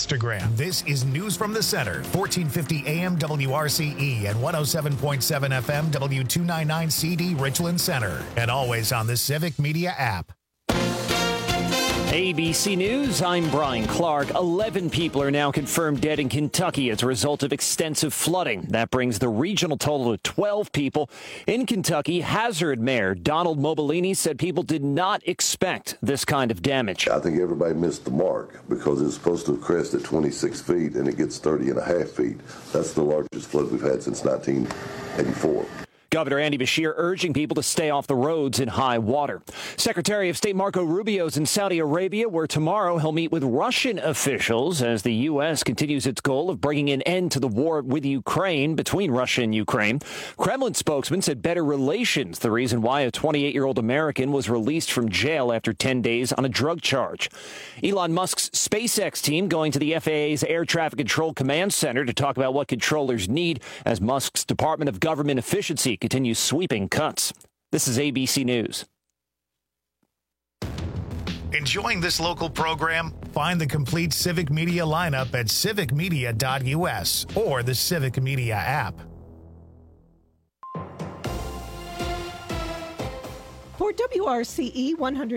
Instagram. This is News from the Center, 1450 AM WRCE and 107.7 FM W299 CD Richland Center. And always on the Civic Media app. ABC News, I'm Brian Clark. 11 people are now confirmed dead in Kentucky as a result of extensive flooding. That brings the regional total to 12 people. In Kentucky, Hazard Mayor Donald Mobilini said people did not expect this kind of damage. I think everybody missed the mark because it's supposed to have crested 26 feet and it gets 30 and a half feet. That's the largest flood we've had since 1984. Governor Andy Beshear urging people to stay off the roads in high water. Secretary of State Marco Rubio is in Saudi Arabia, where tomorrow he'll meet with Russian officials as the U.S. continues its goal of bringing an end to the war with Ukraine, between Russia and Ukraine. Kremlin spokesman said better relations, the reason why a 28-year-old American was released from jail after 10 days on a drug charge. Elon Musk's SpaceX team going to the FAA's Air Traffic Control Command Center to talk about what controllers need as Musk's Department of Government Efficiency continues sweeping cuts. This is ABC News. Enjoying this local program? Find the complete Civic Media lineup at civicmedia.us or the Civic Media app. For WRCE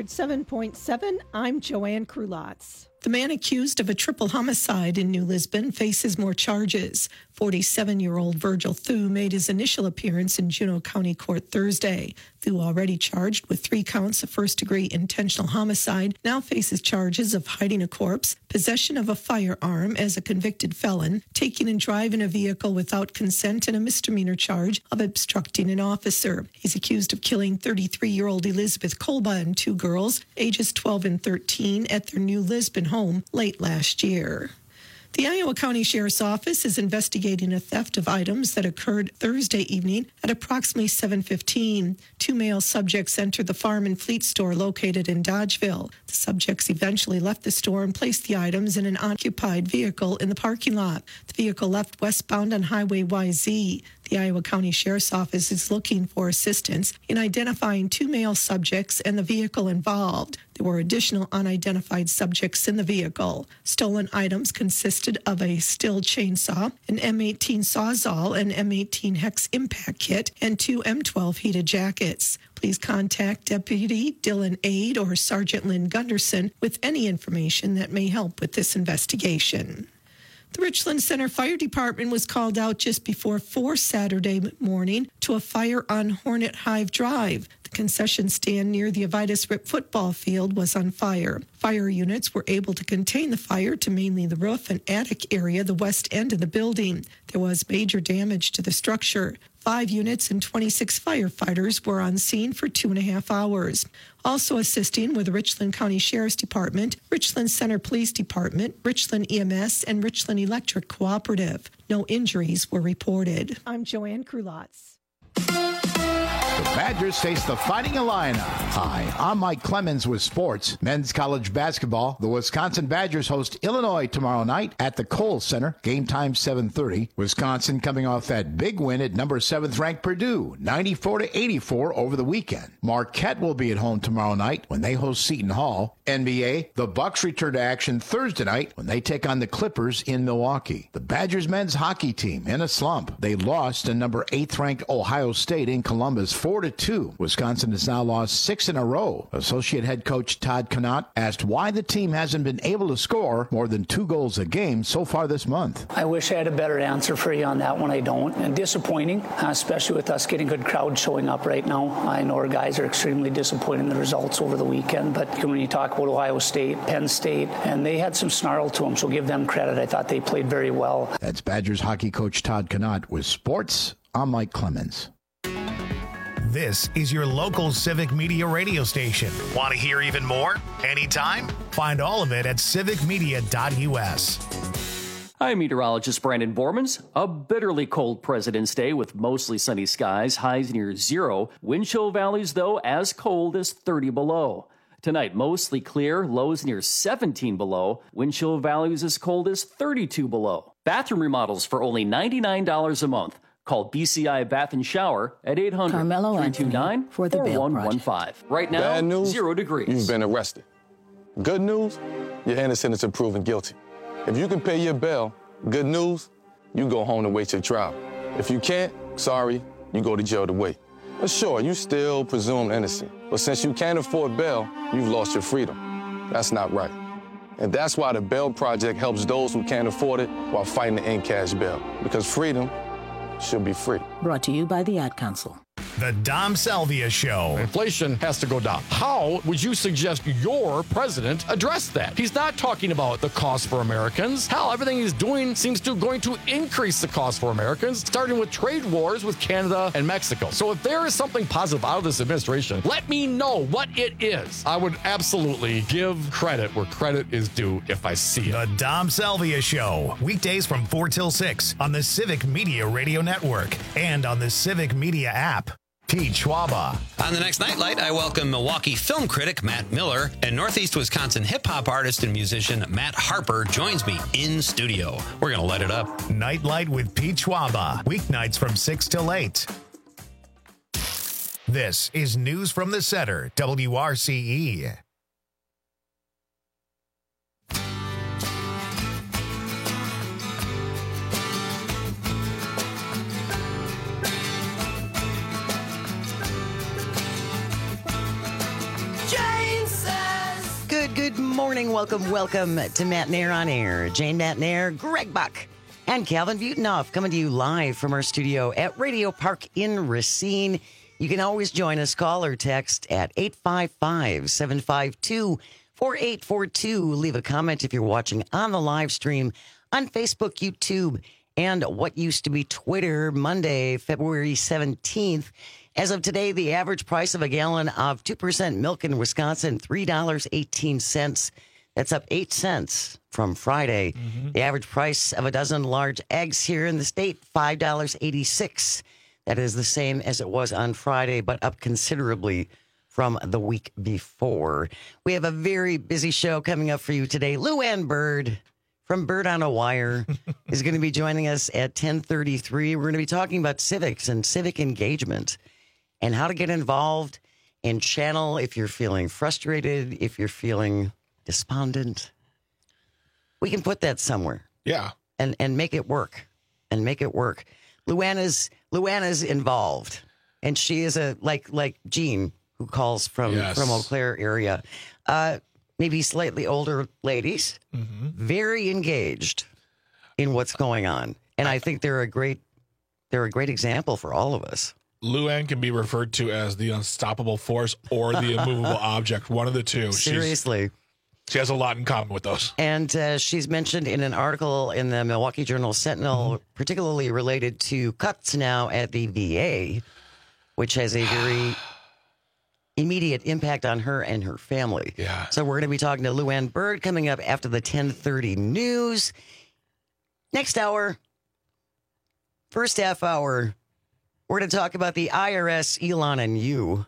107.7, I'm Joanne Krulotz. The man accused of a triple homicide in New Lisbon faces more charges. 47-year-old Virgil Thu made his initial appearance in Juneau County Court Thursday. Thu, already charged with 3 counts of first-degree intentional homicide, now faces charges of hiding a corpse, possession of a firearm as a convicted felon, taking and driving a vehicle without consent, and a misdemeanor charge of obstructing an officer. He's accused of killing 33-year-old Elizabeth Kolba and 2 girls, ages 12 and 13, at their New Lisbon home late last year. The Iowa County Sheriff's Office is investigating a theft of items that occurred Thursday evening at approximately 7:15. 2 male subjects entered the Farm and Fleet store located in Dodgeville. The subjects eventually left the store and placed the items in an occupied vehicle in the parking lot. The vehicle left westbound on Highway YZ. The Iowa County Sheriff's Office is looking for assistance in identifying 2 male subjects and the vehicle involved. There were additional unidentified subjects in the vehicle. Stolen items consisted of a Stihl chainsaw, an M18 Sawzall, an M18 Hex impact kit, and 2 M12 heated jackets. Please contact Deputy Dylan Aid or Sergeant Lynn Gunderson with any information that may help with this investigation. The Richland Center Fire Department was called out just before 4 Saturday morning to a fire on Hornet Hive Drive. The concession stand near the Avitus Rip football field was on fire. Fire units were able to contain the fire to mainly the roof and attic area, the west end of the building. There was major damage to the structure. 5 units and 26 firefighters were on scene for 2.5 hours. Also assisting with the Richland County Sheriff's Department, Richland Center Police Department, Richland EMS, and Richland Electric Cooperative. No injuries were reported. I'm Joanne Krulotz. The Badgers face the Fighting Illini. Hi, I'm Mike Clemens with sports. Men's college basketball. The Wisconsin Badgers host Illinois tomorrow night at the Kohl Center. Game time 7:30. Wisconsin coming off that big win at number 7th ranked Purdue, 94-84 over the weekend. Marquette will be at home tomorrow night when they host Seton Hall. NBA, the Bucks return to action Thursday night when they take on the Clippers in Milwaukee. The Badgers men's hockey team in a slump. They lost to number 8th ranked Ohio State in Columbus 4-2. Wisconsin has now lost 6 in a row. Associate head coach Todd Connaught asked why the team hasn't been able to score more than 2 goals a game so far this month. I wish I had a better answer for you on that one. I don't. And disappointing, especially with us getting good crowds showing up right now. I know our guys are extremely disappointed in the results over the weekend, but when you talk about Ohio State, Penn State, and they had some snarl to them, so give them credit. I thought they played very well. That's Badgers hockey coach Todd Connaught with sports. I'm Mike Clemens. This is your local Civic Media radio station. Want to hear even more? Anytime? Find all of it at civicmedia.us. I'm meteorologist Brandon Bormans. A bitterly cold President's Day with mostly sunny skies, highs near 0. Wind chill valleys, though, as cold as 30 below. Tonight, mostly clear, lows near 17 below. Wind chill values as cold as 32 below. Bathroom remodels for only $99 a month. Call BCI Bath and Shower at 800-329-4115. Right now, Bad news, 0 degrees. You've been arrested. Good news, your innocence is proven guilty. If you can pay your bail, good news, you go home to wait your trial. If you can't, sorry, you go to jail to wait. But sure, you still presumed innocent. But since you can't afford bail, you've lost your freedom. That's not right. And that's why the Bail Project helps those who can't afford it while fighting to end cash bail. Because freedom should be free. Brought to you by the Ad Council. The Dom Salvia Show. Inflation has to go down. How would you suggest your president address that? He's not talking about the cost for Americans. Hell, everything he's doing seems to going to increase the cost for Americans, starting with trade wars with Canada and Mexico. So if there is something positive out of this administration, let me know what it is. I would absolutely give credit where credit is due if I see it. The Dom Salvia Show. Weekdays from 4 till 6 on the Civic Media Radio Network and on the Civic Media app. Pete Schwaba. On the next Nightlight, I welcome Milwaukee film critic Matt Miller, and Northeast Wisconsin hip-hop artist and musician Matt Harper joins me in studio. We're going to light it up. Nightlight with Pete Schwaba. Weeknights from 6 till 8. This is News from the Center, WRCE. Good morning. Welcome to Matt Nair on Air. Jane Matt Nair, Greg Buck, and Calvin Butenoff coming to you live from our studio at Radio Park in Racine. You can always join us. Call or text at 855-752-4842. Leave a comment if you're watching on the live stream on Facebook, YouTube, and what used to be Twitter. Monday, February 17th. As of today, the average price of a gallon of 2% milk in Wisconsin, $3.18. That's up 8 cents from Friday. The average price of a dozen large eggs here in the state, $5.86. That is the same as it was on Friday, but up considerably from the week before. We have a very busy show coming up for you today. Lou Ann Bird from Bird on a Wire is going to be joining us at 10:33. We're going to be talking about civics and civic engagement and how to get involved and channel if you're feeling frustrated, if you're feeling despondent. We can put that somewhere. Yeah. And make it work. And make it work. Luana's involved. And she is like Jean, who calls from Eau Claire area. Maybe slightly older ladies, very engaged in what's going on. And I think they're a great example for all of us. Lou Ann can be referred to as the unstoppable force or the immovable object, one of the two. Seriously. She has a lot in common with those. And she's mentioned in an article in the Milwaukee Journal Sentinel, particularly related to cuts now at the VA, which has a very immediate impact on her and her family. Yeah. So we're going to be talking to Lou Ann Bird coming up after the 10:30 news. Next hour, first half hour, we're going to talk about the IRS, Elon, and you.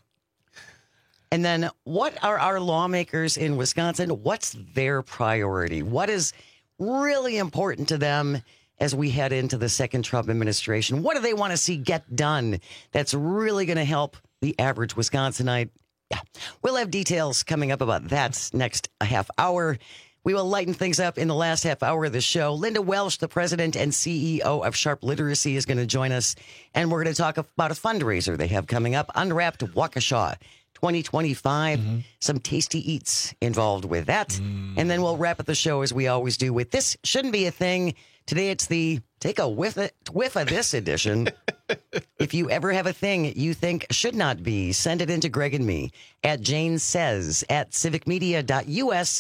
And then what are our lawmakers in Wisconsin? What's their priority? What is really important to them as we head into the second Trump administration? What do they want to see get done that's really going to help the average Wisconsinite? Yeah, we'll have details coming up about that next half hour. We will lighten things up in the last half hour of the show. Linda Welsh, the president and CEO of Sharp Literacy, is going to join us, and we're going to talk about a fundraiser they have coming up, Unwrapped Waukesha 2025. Some tasty eats involved with that. And then we'll wrap up the show as we always do with This Shouldn't Be a Thing. Today it's the Take a Whiff of This edition. If you ever have a thing you think should not be, send it into Greg and me at Jane Says at civicmedia.us.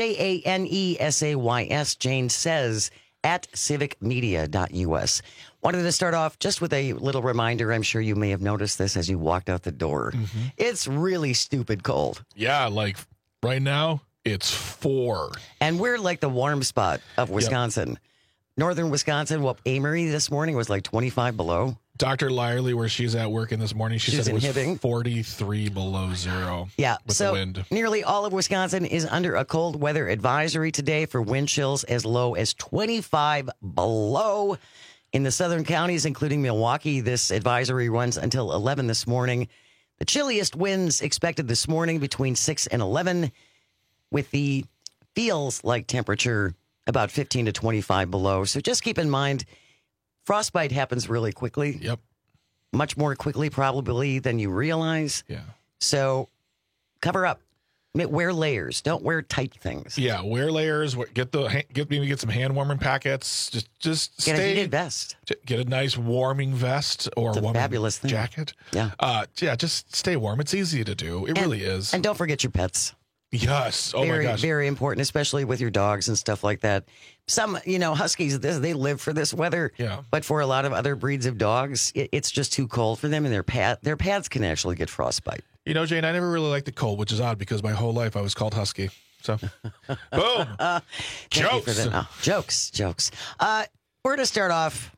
JANESAYS, Jane Says at civicmedia.us. Wanted to start off just with a little reminder. I'm sure you may have noticed this as you walked out the door. It's really stupid cold. Yeah, like right now, it's 4. And we're like the warm spot of Wisconsin. Yep. Northern Wisconsin, Amory this morning was like 25 below. Dr. Lyerly, where she's at working this morning, she said it was Hibbing. 43 below zero. Yeah, with so the wind. Nearly all of Wisconsin is under a cold weather advisory today for wind chills as low as 25 below. In the southern counties, including Milwaukee, this advisory runs until 11 this morning. The chilliest winds expected this morning between 6 and 11, with the feels like temperature about 15 to 25 below. So just keep in mind, frostbite happens really quickly. Yep. Much more quickly probably than you realize. Yeah. So cover up. Wear layers. Don't wear tight things. Yeah, wear layers. Get some hand warming packets. Just get a heated vest. Get a nice warming vest or it's a fabulous thing. Jacket. Yeah. Just stay warm. It's easy to do. It really is. And don't forget your pets. Yes. Oh very, my gosh. Very important, especially with your dogs and stuff like that. Some, Huskies, they live for this weather. Yeah. But for a lot of other breeds of dogs, it's just too cold for them, and their pads can actually get frostbite. Jane, I never really liked the cold, which is odd because my whole life I was called Husky. So, boom. Jokes. Jokes. We're going to start off.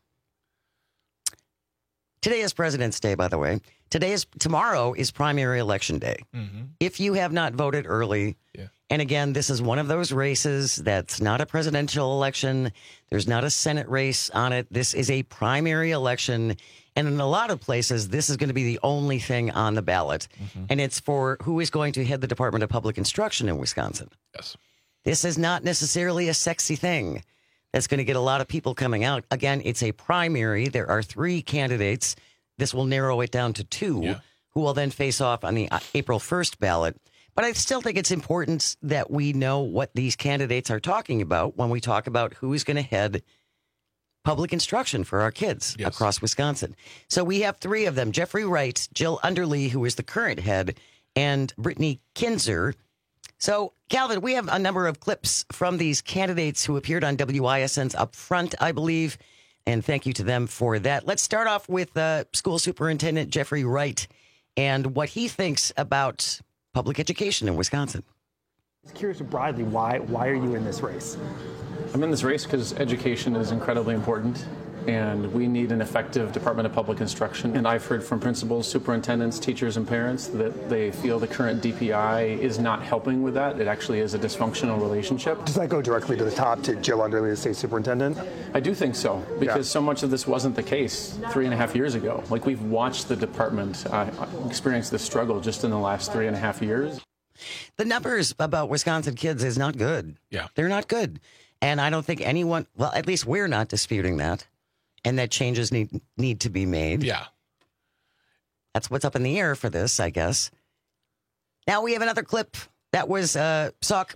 Today is President's Day, by the way. Tomorrow is primary election day. Mm-hmm. If you have not voted early, and again, this is one of those races that's not a presidential election. There's not a Senate race on it. This is a primary election. And in a lot of places, this is going to be the only thing on the ballot. Mm-hmm. And it's for who is going to head the Department of Public Instruction in Wisconsin. Yes. This is not necessarily a sexy thing that's going to get a lot of people coming out. Again, it's a primary. There are 3 candidates. This will narrow it down to 2 who will then face off on the April 1st ballot. But I still think it's important that we know what these candidates are talking about when we talk about who is going to head public instruction for our kids across Wisconsin. So we have 3 of them: Jeffrey Wright, Jill Underly, who is the current head, and Brittany Kinzer. So, Calvin, we have a number of clips from these candidates who appeared on WISN's Up Front, I believe, and thank you to them for that. Let's start off with School Superintendent Jeffrey Wright and what he thinks about public education in Wisconsin. I was curious broadly, why are you in this race? I'm in this race because education is incredibly important, and we need an effective Department of Public Instruction. And I've heard from principals, superintendents, teachers, and parents that they feel the current DPI is not helping with that. It actually is a dysfunctional relationship. Does that go directly to the top, to Jill Underly, the state superintendent? I do think so, because so much of this wasn't the case 3.5 years ago. Like, we've watched the department experience this struggle just in the last 3.5 years. The numbers about Wisconsin kids is not good. Yeah. They're not good. And I don't think anyone, well, at least we're not disputing that, and that changes need to be made. Yeah. That's what's up in the air for this, I guess. Now we have another clip that was Sauk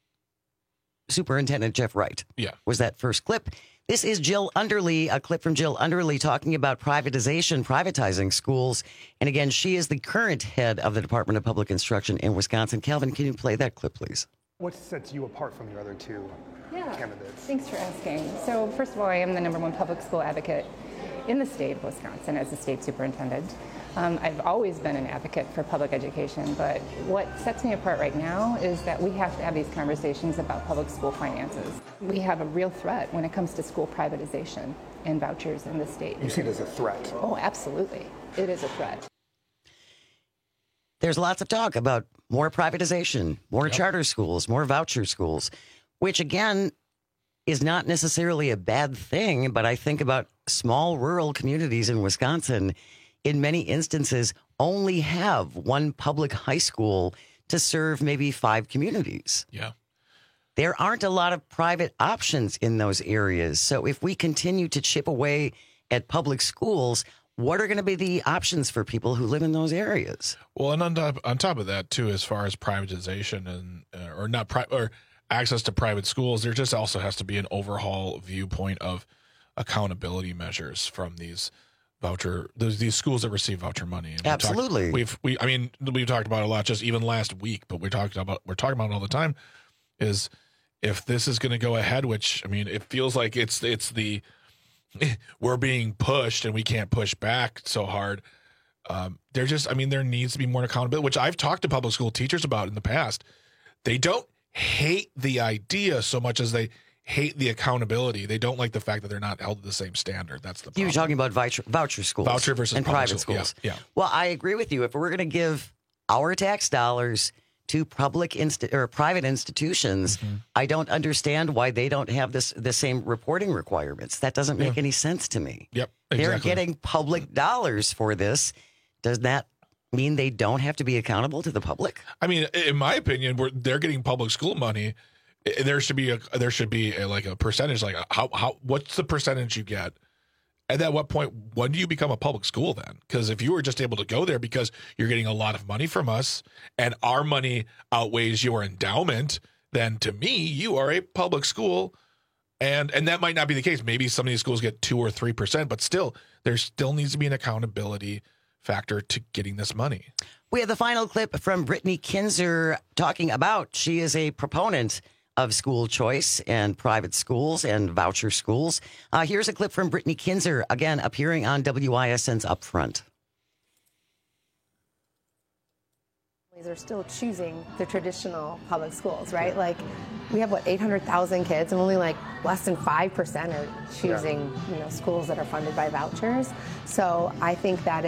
Superintendent Jeff Wright. Yeah. Was that first clip. This is Jill Underly, a clip from Jill Underly talking about privatizing schools. And again, she is the current head of the Department of Public Instruction in Wisconsin. Calvin, can you play that clip, please? What sets you apart from your other 2 candidates? Thanks for asking. So first of all, I am the #1 public school advocate in the state of Wisconsin as the state superintendent. I've always been an advocate for public education, but what sets me apart right now is that we have to have these conversations about public school finances. We have a real threat when it comes to school privatization and vouchers in the state. You see it as a threat? Oh, absolutely. It is a threat. There's lots of talk about more privatization, more charter schools, more voucher schools, which again is not necessarily a bad thing. But I think about small rural communities in Wisconsin, in many instances, only have one public high school to serve maybe 5 communities. Yeah. There aren't a lot of private options in those areas. So if we continue to chip away at public schools, what are going to be the options for people who live in those areas? Well, and on top of that, too, as far as privatization and or access to private schools, there just also has to be an overhaul viewpoint of accountability measures from these these schools that receive voucher money. And absolutely. We've talked about it a lot, just even last week, but we're talking about it all the time, is if this is going to go ahead, which, I mean, it feels like it's the we're being pushed and we can't push back so hard. There needs to be more accountability, which I've talked to public school teachers about in the past. They don't hate the idea so much as they hate the accountability. They don't like the fact that they're not held to the same standard. That's the problem. You're talking about voucher schools. Voucher versus and private schools. Yeah. Well, I agree with you. If we're going to give our tax dollars to private institutions, I don't understand why they don't have the same reporting requirements. That doesn't make any sense to me. Yep, exactly. They're getting public dollars for this. Does that mean they don't have to be accountable to the public? I mean, in my opinion, they're getting public school money. There should be a percentage, like what's the percentage you get? And at what point, when do you become a public school then? Because if you were just able to go there because you're getting a lot of money from us and our money outweighs your endowment, then to me, you are a public school. And that might not be the case. Maybe some of these schools get 2 or 3%, but still, there still needs to be an accountability factor to getting this money. We have the final clip from Brittany Kinzer talking about, she is a proponent of school choice and private schools and voucher schools. Here's a clip from Brittany Kinzer, again, appearing on WISN's Upfront. Are still choosing the traditional public schools, right? Like, we have 800,000 kids, and only less than 5% are choosing, schools that are funded by vouchers. So I think that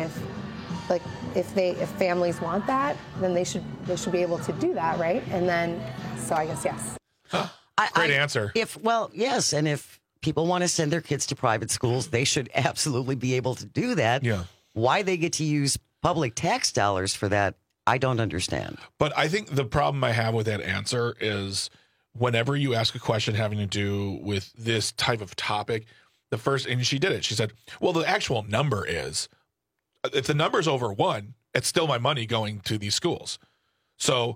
if families want that, then they should be able to do that, right? And then, so I guess yes. Great answer. Yes, and if people want to send their kids to private schools, they should absolutely be able to do that. Yeah. Why they get to use public tax dollars for that, I don't understand. But I think the problem I have with that answer is whenever you ask a question having to do with this type of topic, and she did it. She said, well, the actual number is, if the number's over 1, it's still my money going to these schools. So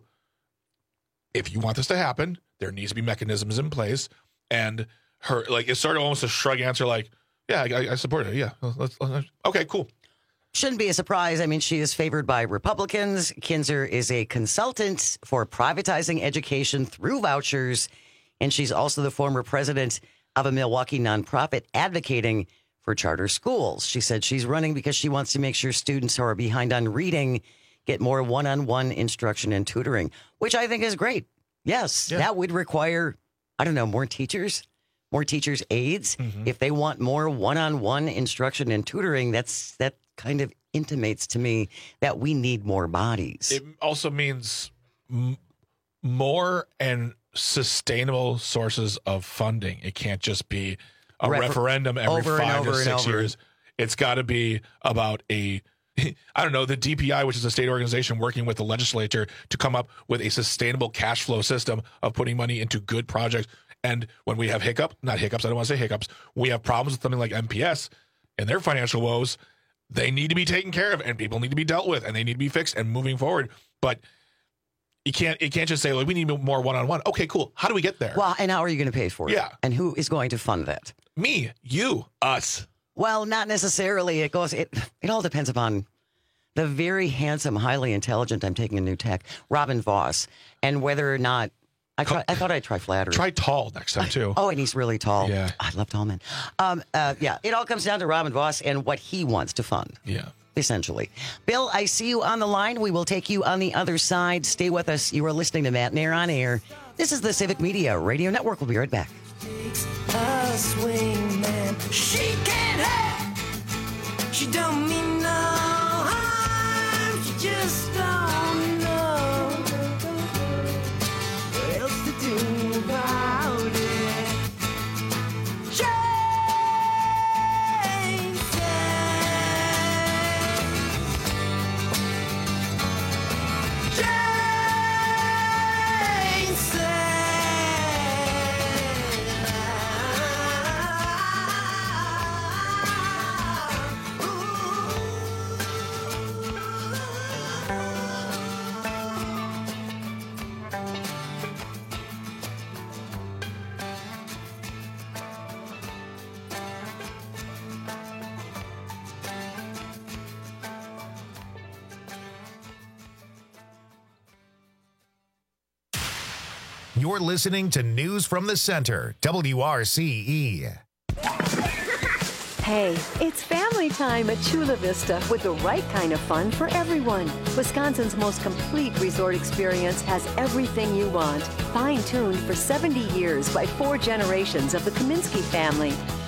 if you want this to happen, there needs to be mechanisms in place. And it's sort of almost a shrug answer, yeah, I support it. Yeah. Okay, cool. Shouldn't be a surprise. I mean, she is favored by Republicans. Kinzer is a consultant for privatizing education through vouchers, and she's also the former president of a Milwaukee nonprofit advocating for charter schools. She said she's running because she wants to make sure students who are behind on reading get more one-on-one instruction and tutoring, which I think is great. Yes, that would require, more teachers aides. Mm-hmm. If they want more one-on-one instruction and tutoring, that kind of intimates to me that we need more bodies. It also means more and sustainable sources of funding. It can't just be a referendum every 5 to 6 years. It's got to be about the DPI, which is a state organization working with the legislature to come up with a sustainable cash flow system of putting money into good projects. And when we have we have problems with something like MPS and their financial woes, they need to be taken care of, and people need to be dealt with, and they need to be fixed and moving forward. But it can't just say, we need more one-on-one. Okay, cool. How do we get there? Well, and how are you going to pay for it? Yeah. And who is going to fund that? Me, you, us. Well, not necessarily. It all depends upon the very handsome, highly intelligent, I'm taking a new tack, Robin Voss, and whether or not I thought I'd try flattery. Try tall next time, too. And he's really tall. Yeah. I love tall men. It all comes down to Robin Voss and what he wants to fund. Yeah. Essentially. Bill, I see you on the line. We will take you on the other side. Stay with us. You are listening to Matt Nair on Air. This is the Civic Media Radio Network. We'll be right back. A swing man. She can't have. She don't mean no harm. She just don't know what else to do about it. You're listening to News from the Center, WRCE. Hey, it's family time at Chula Vista with the right kind of fun for everyone. Wisconsin's most complete resort experience has everything you want. Fine-tuned for 70 years by 4 generations of the Kaminsky family.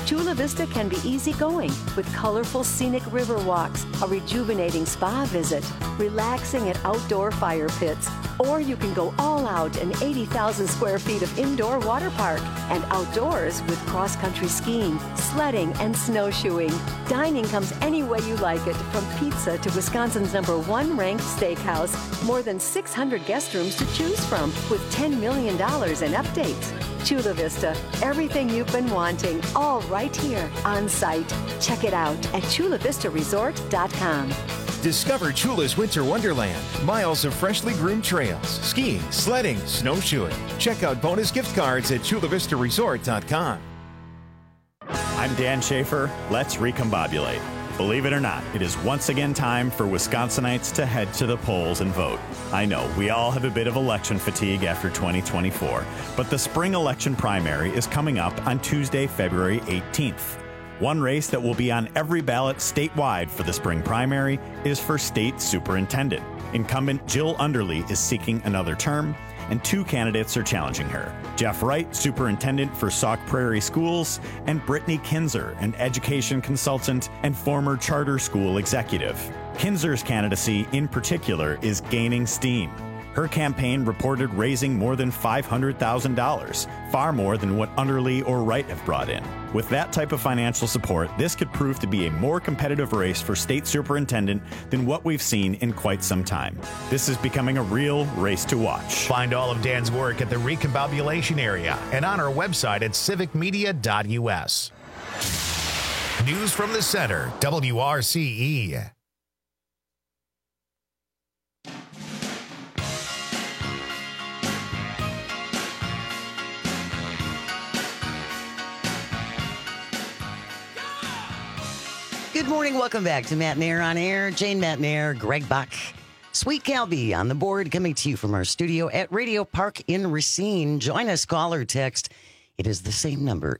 Chula Vista can be easygoing with colorful scenic river walks, a rejuvenating spa visit, relaxing at outdoor fire pits, or you can go all out in 80,000 square feet of indoor water park and outdoors with cross-country skiing, sledding, and snowshoeing. Dining comes any way you like it, from pizza to Wisconsin's #1 ranked steakhouse. More than 600 guest rooms to choose from with $10 million in updates. Chula Vista, everything you've been wanting, all right here on site. Check it out at chulavistaresort.com. Discover Chula's Winter Wonderland. Miles of freshly groomed trails, skiing, sledding, snowshoeing. Check out bonus gift cards at chulavistaresort.com. I'm Dan Schaefer. Let's recombobulate. Believe it or not, it is once again time for Wisconsinites to head to the polls and vote. I know we all have a bit of election fatigue after 2024, but the spring election primary is coming up on Tuesday, February 18th. One race that will be on every ballot statewide for the spring primary is for state superintendent. Incumbent Jill Underly is seeking another term, and 2 candidates are challenging her. Jeff Wright, superintendent for Sauk Prairie Schools, and Brittany Kinzer, an education consultant and former charter school executive. Kinzer's candidacy, in particular, is gaining steam. Her campaign reported raising more than $500,000, far more than what Underly or Wright have brought in. With that type of financial support, this could prove to be a more competitive race for state superintendent than what we've seen in quite some time. This is becoming a real race to watch. Find all of Dan's work at the Recombobulation area and on our website at civicmedia.us. News from the Center, WRCE. Good morning. Welcome back to Matt Nair on Air. Jane Matt Nair, Greg Bach, Sweet Calby on the board, coming to you from our studio at Radio Park in Racine. Join us, call or text. It is the same number,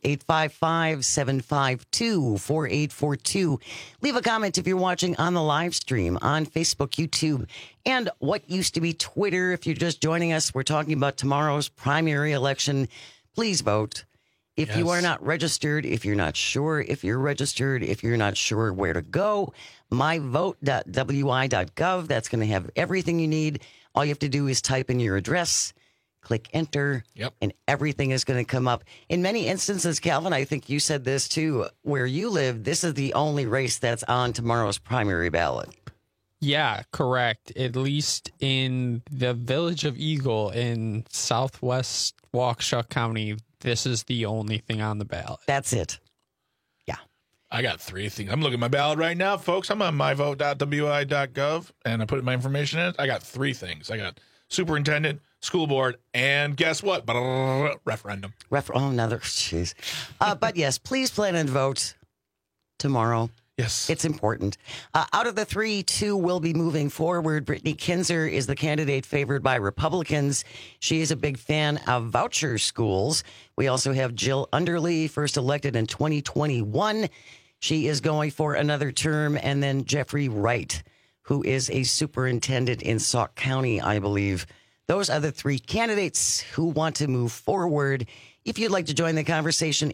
855-752-4842. Leave a comment if you're watching on the live stream on Facebook, YouTube, and what used to be Twitter. If you're just joining us, we're talking about tomorrow's primary election. Please vote. If you are not registered, if you're not sure if you're registered, if you're not sure where to go, myvote.wi.gov. That's going to have everything you need. All you have to do is type in your address, click enter, and everything is going to come up. In many instances, Calvin, I think you said this too, where you live, this is the only race that's on tomorrow's primary ballot. Yeah, correct. At least in the village of Eagle in southwest Waukesha County, this is the only thing on the ballot. That's it. Yeah. I got 3 things. I'm looking at my ballot right now, folks. I'm on myvote.wi.gov, and I put my information in. I got 3 things. I got superintendent, school board, and guess what? Referendum. Another. Jeez. But yes, please plan and vote tomorrow. Yes. It's important. Out of the 3, 2 will be moving forward. Brittany Kinzer is the candidate favored by Republicans. She is a big fan of voucher schools. We also have Jill Underly, first elected in 2021. She is going for another term. And then Jeffrey Wright, who is a superintendent in Sauk County, I believe. Those are the 3 candidates who want to move forward. If you'd like to join the conversation,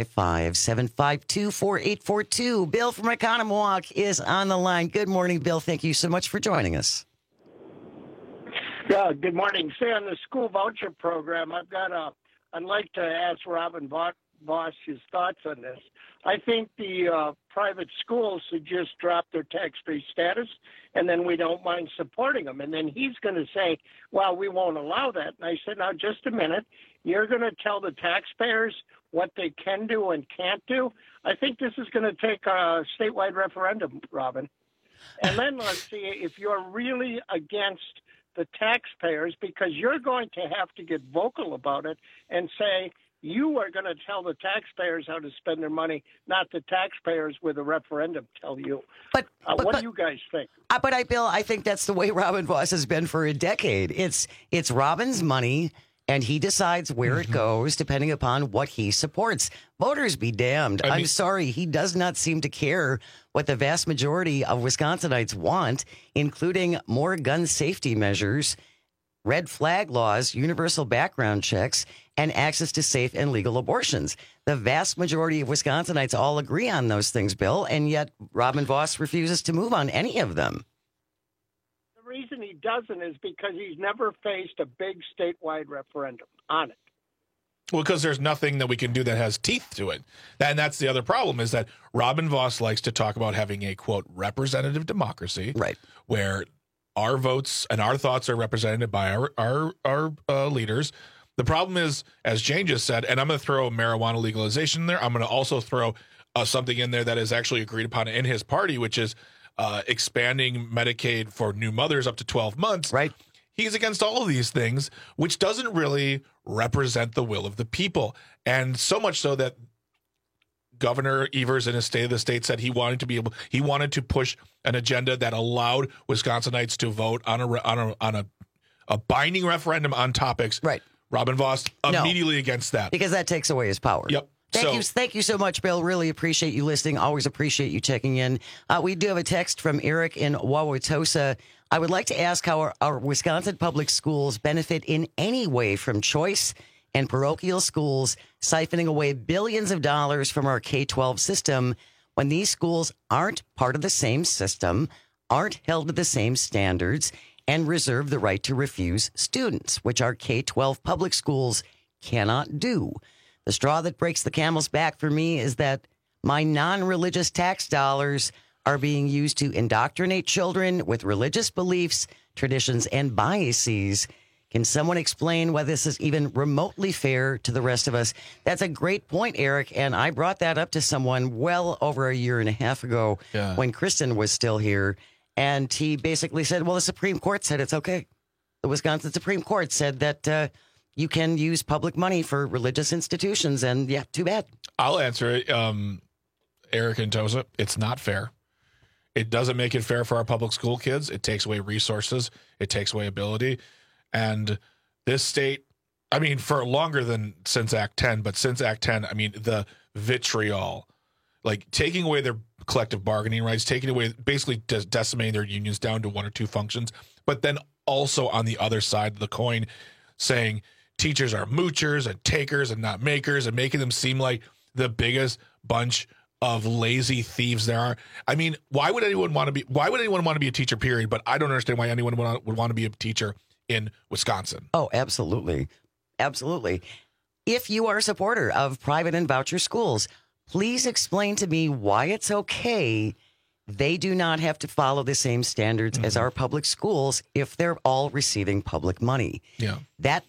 855-752-4842. Bill from Economowoc is on the line. Good morning, Bill. Thank you so much for joining us. Yeah, good morning. Say, on the school voucher program, I'd like to ask Robin Voss his thoughts on this. I think the private schools should just drop their tax-free status, and then we don't mind supporting them. And then he's going to say, well, we won't allow that. And I said, now, just a minute. You're going to tell the taxpayers what they can do and can't do? I think this is going to take a statewide referendum, Robin. And then let's see if you're really against the taxpayers, because you're going to have to get vocal about it and say, you are going to tell the taxpayers how to spend their money, not the taxpayers with a referendum tell you. But what do you guys think? Bill, I think that's the way Robin Voss has been for a decade. It's Robin's money, and he decides where it goes depending upon what he supports. Voters be damned. I'm sorry. He does not seem to care what the vast majority of Wisconsinites want, including more gun safety measures. red flag laws, universal background checks, and access to safe and legal abortions. The vast majority of Wisconsinites all agree on those things, Bill, and yet Robin Vos refuses to move on any of them. The reason he doesn't is because he's never faced a big statewide referendum on it. Well, because there's nothing that we can do that has teeth to it. And that's the other problem, is that Robin Vos likes to talk about having a, quote, representative democracy. Right. Where our votes and our thoughts are represented by our leaders. The problem is, as Jane just said, and I'm going to throw marijuana legalization in there. I'm going to also throw something in there that is actually agreed upon in his party, which is expanding Medicaid for new mothers up to 12 months. Right. He's against all of these things, which doesn't really represent the will of the people. And so much so that Governor Evers in his State of the State said he wanted to push an agenda that allowed Wisconsinites to vote on a binding referendum on topics. Right. Robin Vos immediately against that. Because that takes away his power. Yep. Thank you so much, Bill. Really appreciate you listening. Always appreciate you checking in. We do have a text from Eric in Wauwatosa. I would like to ask how our Wisconsin public schools benefit in any way from choice and parochial schools siphoning away billions of dollars from our K-12 system when these schools aren't part of the same system, aren't held to the same standards, and reserve the right to refuse students, which our K-12 public schools cannot do. The straw that breaks the camel's back for me is that my non-religious tax dollars are being used to indoctrinate children with religious beliefs, traditions, and biases. Can someone explain why this is even remotely fair to the rest of us? That's a great point, Eric, and I brought that up to someone well over a year and a half ago when Kristen was still here, and he basically said, well, the Supreme Court said it's okay. The Wisconsin Supreme Court said that you can use public money for religious institutions, and yeah, too bad. I'll answer it, Eric and Tosa. It's not fair. It doesn't make it fair for our public school kids. It takes away resources. It takes away ability. And this state, I mean, for longer than since Act 10, but since Act 10, I mean, the vitriol, like taking away their collective bargaining rights, taking away, basically decimating their unions down to one or two functions, but then also on the other side of the coin saying teachers are moochers and takers and not makers and making them seem like the biggest bunch of lazy thieves there are. I mean, why would anyone want to be a teacher, period? But I don't understand why anyone would want to be a teacher in Wisconsin. Oh, absolutely. Absolutely. If you are a supporter of private and voucher schools, please explain to me why it's okay they do not have to follow the same standards as our public schools if they're all receiving public money. Yeah. That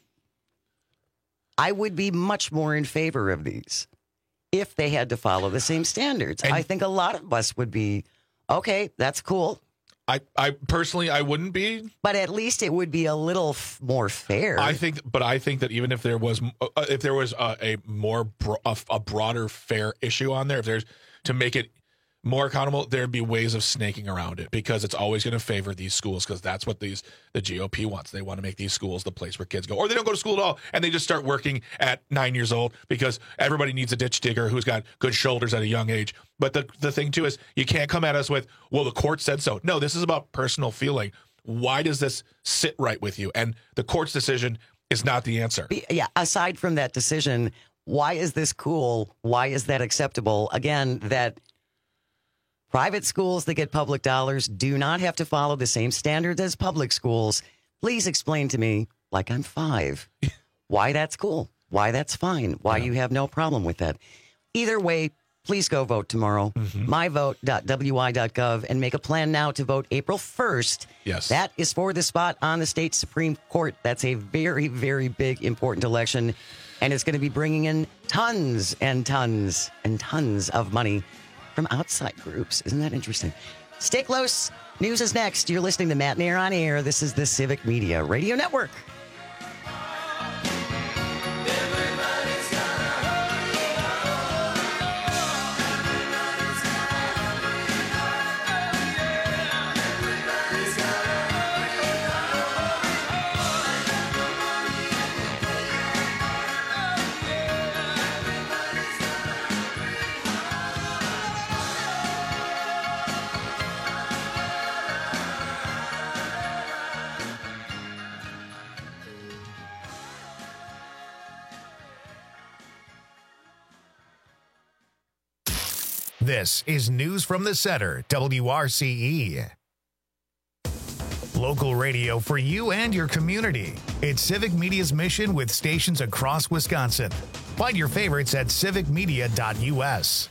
I would be much more in favor of these if they had to follow the same standards. And I think a lot of us would be, okay, that's cool. I personally, I wouldn't be. But at least it would be a little more fair. I think that even if there was a broader fair issue on there, if there's to make it more accountable, there'd be ways of snaking around it, because it's always going to favor these schools, because that's what the GOP wants. They want to make these schools the place where kids go, or they don't go to school at all, and they just start working at 9 years old because everybody needs a ditch digger who's got good shoulders at a young age. But the thing too is, you can't come at us with, well, the court said so. No, this is about personal feeling. Why does this sit right with you? And the court's decision is not the answer. Yeah. Aside from that decision, why is this cool? Why is that acceptable? Again, that private schools that get public dollars do not have to follow the same standards as public schools. Please explain to me, like I'm 5, why that's cool, why that's fine, why you have no problem with that. Either way, please go vote tomorrow. myvote.wi.gov and make a plan now to vote April 1st. Yes. That is for the spot on the state Supreme Court. That's a very, very big, important election. And it's going to be bringing in tons and tons and tons of money from outside groups. Isn't that interesting? Stay close. News is next. You're listening to Matt Nair on Air. This is the Civic Media Radio Network. This is News from the Center, WRCE. Local radio for you and your community. It's Civic Media's mission with stations across Wisconsin. Find your favorites at civicmedia.us.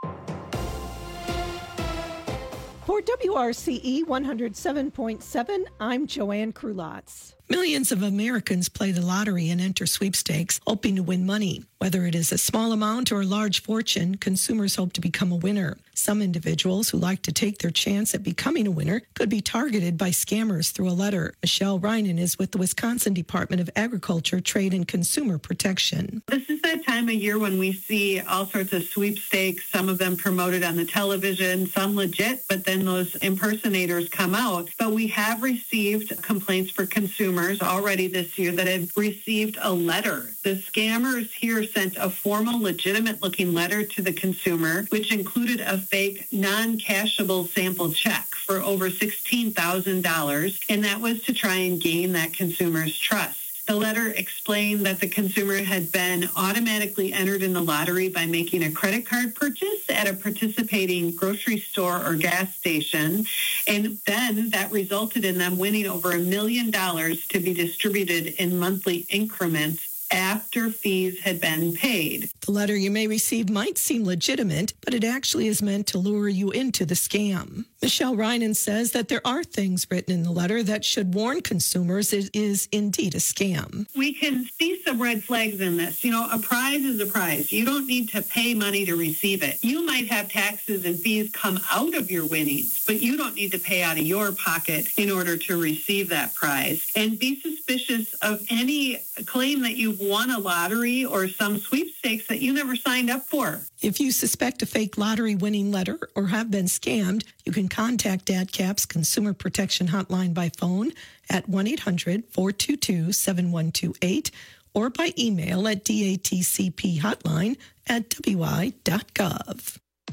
For WRCE 107.7, I'm Joanne Krulotz. Millions of Americans play the lottery and enter sweepstakes, hoping to win money. Whether it is a small amount or a large fortune, consumers hope to become a winner. Some individuals who like to take their chance at becoming a winner could be targeted by scammers through a letter. Michelle Reinen is with the Wisconsin Department of Agriculture, Trade, and Consumer Protection. This is that time of year when we see all sorts of sweepstakes, some of them promoted on the television, some legit, but then those impersonators come out. But we have received complaints for consumers already this year that have received a letter. The scammers here sent a formal, legitimate-looking letter to the consumer, which included a fake, non-cashable sample check for over $16,000, and that was to try and gain that consumer's trust. The letter explained that the consumer had been automatically entered in the lottery by making a credit card purchase at a participating grocery store or gas station, and then that resulted in them winning over $1 million to be distributed in monthly increments after fees had been paid. The letter you may receive might seem legitimate, but it actually is meant to lure you into the scam. Michelle Reinen says that there are things written in the letter that should warn consumers it is indeed a scam. We can see some red flags in this. You know, a prize is a prize. You don't need to pay money to receive it. You might have taxes and fees come out of your winnings, but you don't need to pay out of your pocket in order to receive that prize. And be suspicious of any claim that you've won a lottery or some sweepstakes that you never signed up for. If you suspect a fake lottery winning letter or have been scammed, you can contact DADCAP's Consumer Protection Hotline by phone at 1-800-422-7128 or by email at datcphotline@wi.gov.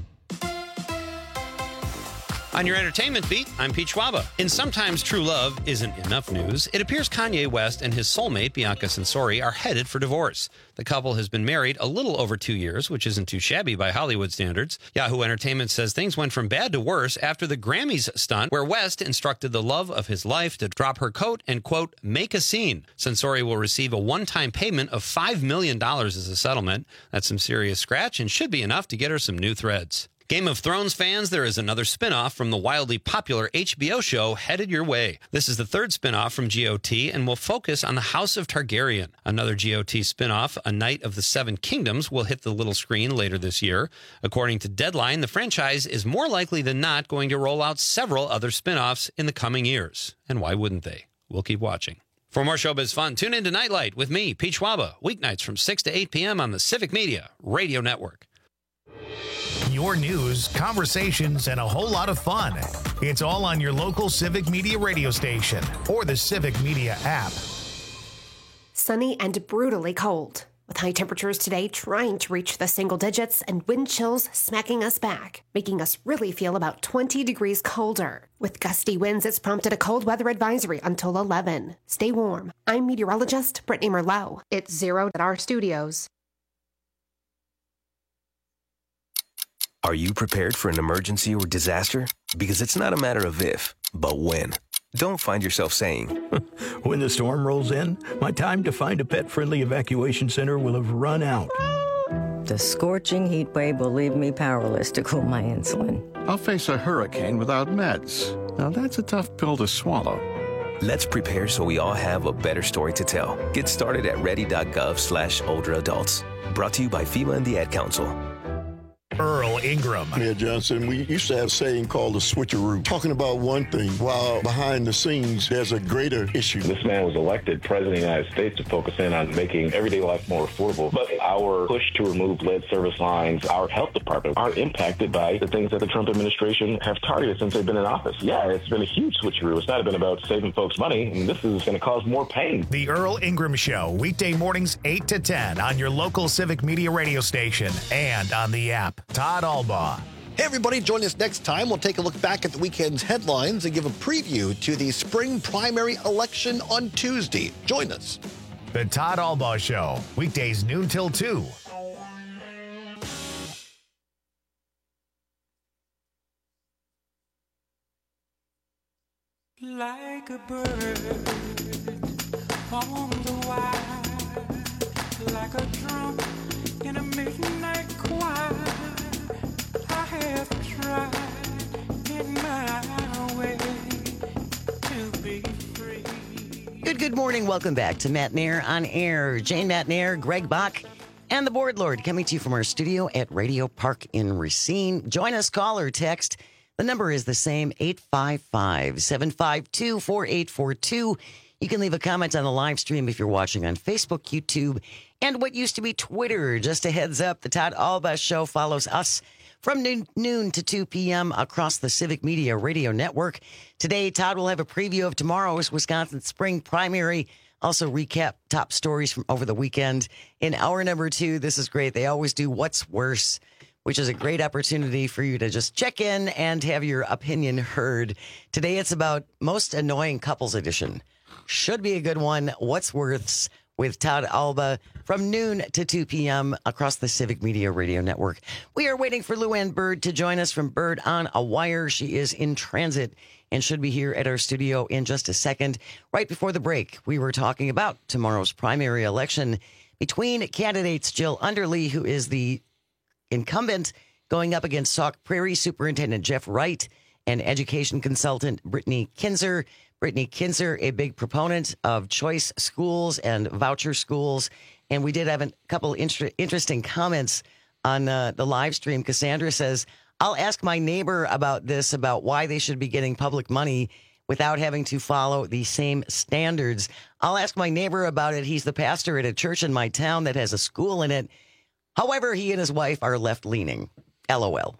On your entertainment beat, I'm Pete Schwaba. In Sometimes True Love Isn't Enough news, it appears Kanye West and his soulmate, Bianca Censori, are headed for divorce. The couple has been married a little over 2 years, which isn't too shabby by Hollywood standards. Yahoo Entertainment says things went from bad to worse after the Grammys stunt, where West instructed the love of his life to drop her coat and, quote, make a scene. Censori will receive a one-time payment of $5 million as a settlement. That's some serious scratch and should be enough to get her some new threads. Game of Thrones fans, there is another spinoff from the wildly popular HBO show headed your way. This is the third spinoff from GOT and will focus on the House of Targaryen. Another GOT spinoff, A Knight of the Seven Kingdoms, will hit the little screen later this year. According to Deadline, the franchise is more likely than not going to roll out several other spinoffs in the coming years. And why wouldn't they? We'll keep watching. For more showbiz fun, tune in to Nightlight with me, Pete Schwaba, weeknights from 6 to 8 p.m. on the Civic Media Radio Network. Your news, conversations, and a whole lot of fun. It's all on your local Civic Media radio station or the Civic Media app. Sunny and brutally cold, with high temperatures today trying to reach the single digits and wind chills smacking us back, making us really feel about 20 degrees colder. With gusty winds, it's prompted a cold weather advisory until 11. Stay warm. I'm meteorologist Brittany Merlot. It's 0 at our studios. Are you prepared for an emergency or disaster? Because it's not a matter of if, but when. Don't find yourself saying, when the storm rolls in, my time to find a pet-friendly evacuation center will have run out. The scorching heat wave will leave me powerless to cool my insulin. I'll face a hurricane without meds. Now that's a tough pill to swallow. Let's prepare so we all have a better story to tell. Get started at ready.gov/older adults. Brought to you by FEMA and the Ad Council. Earl Ingram. Mayor Johnson, we used to have a saying called the switcheroo, talking about one thing while behind the scenes there's a greater issue. This man was elected president of the United States to focus in on making everyday life more affordable. But our push to remove lead service lines, our health department, are impacted by the things that the Trump administration have targeted since they've been in office. Yeah, it's been a huge switcheroo. It's not been about saving folks money, and this is going to cause more pain. The Earl Ingram Show, weekday mornings 8 to 10 on your local Civic Media radio station and on the app. Todd Albaugh. Hey, everybody, join us next time. We'll take a look back at the weekend's headlines and give a preview to the spring primary election on Tuesday. Join us. The Todd Albaugh Show, weekdays noon till 2 Like a bird on the wire, like a drum in a midnight choir. I have tried in my way to be free. Good morning. Welcome back to Matt Nair on Air. Jane Matt Nair, Greg Bach, and the Board Lord coming to you from our studio at Radio Park in Racine. Join us, call or text. The number is the same, 855-752-4842. You can leave a comment on the live stream if you're watching on Facebook, YouTube, and what used to be Twitter. Just a heads up, the Todd Alba Show follows us from noon to 2 p.m. across the Civic Media Radio Network. Today, Todd will have a preview of tomorrow's Wisconsin spring primary. Also recap top stories from over the weekend. In hour number 2, this is great. They always do What's Worse, which is a great opportunity for you to just check in and have your opinion heard. Today, it's about Most Annoying Couples Edition. Should be a good one. What's Worse with Todd Alba from noon to 2 p.m. across the Civic Media Radio Network. We are waiting for Luann Bird to join us from Bird on a Wire. She is in transit and should be here at our studio in just a second. Right before the break, we were talking about tomorrow's primary election between candidates Jill Underly, who is the incumbent, going up against Sauk Prairie Superintendent Jeff Wright and education consultant Brittany Kinzer. Brittany Kinzer, a big proponent of choice schools and voucher schools. And we did have a couple interesting comments on the live stream. Cassandra says, I'll ask my neighbor about this, about why they should be getting public money without having to follow the same standards. I'll ask my neighbor about it. He's the pastor at a church in my town that has a school in it. However, he and his wife are left-leaning. LOL.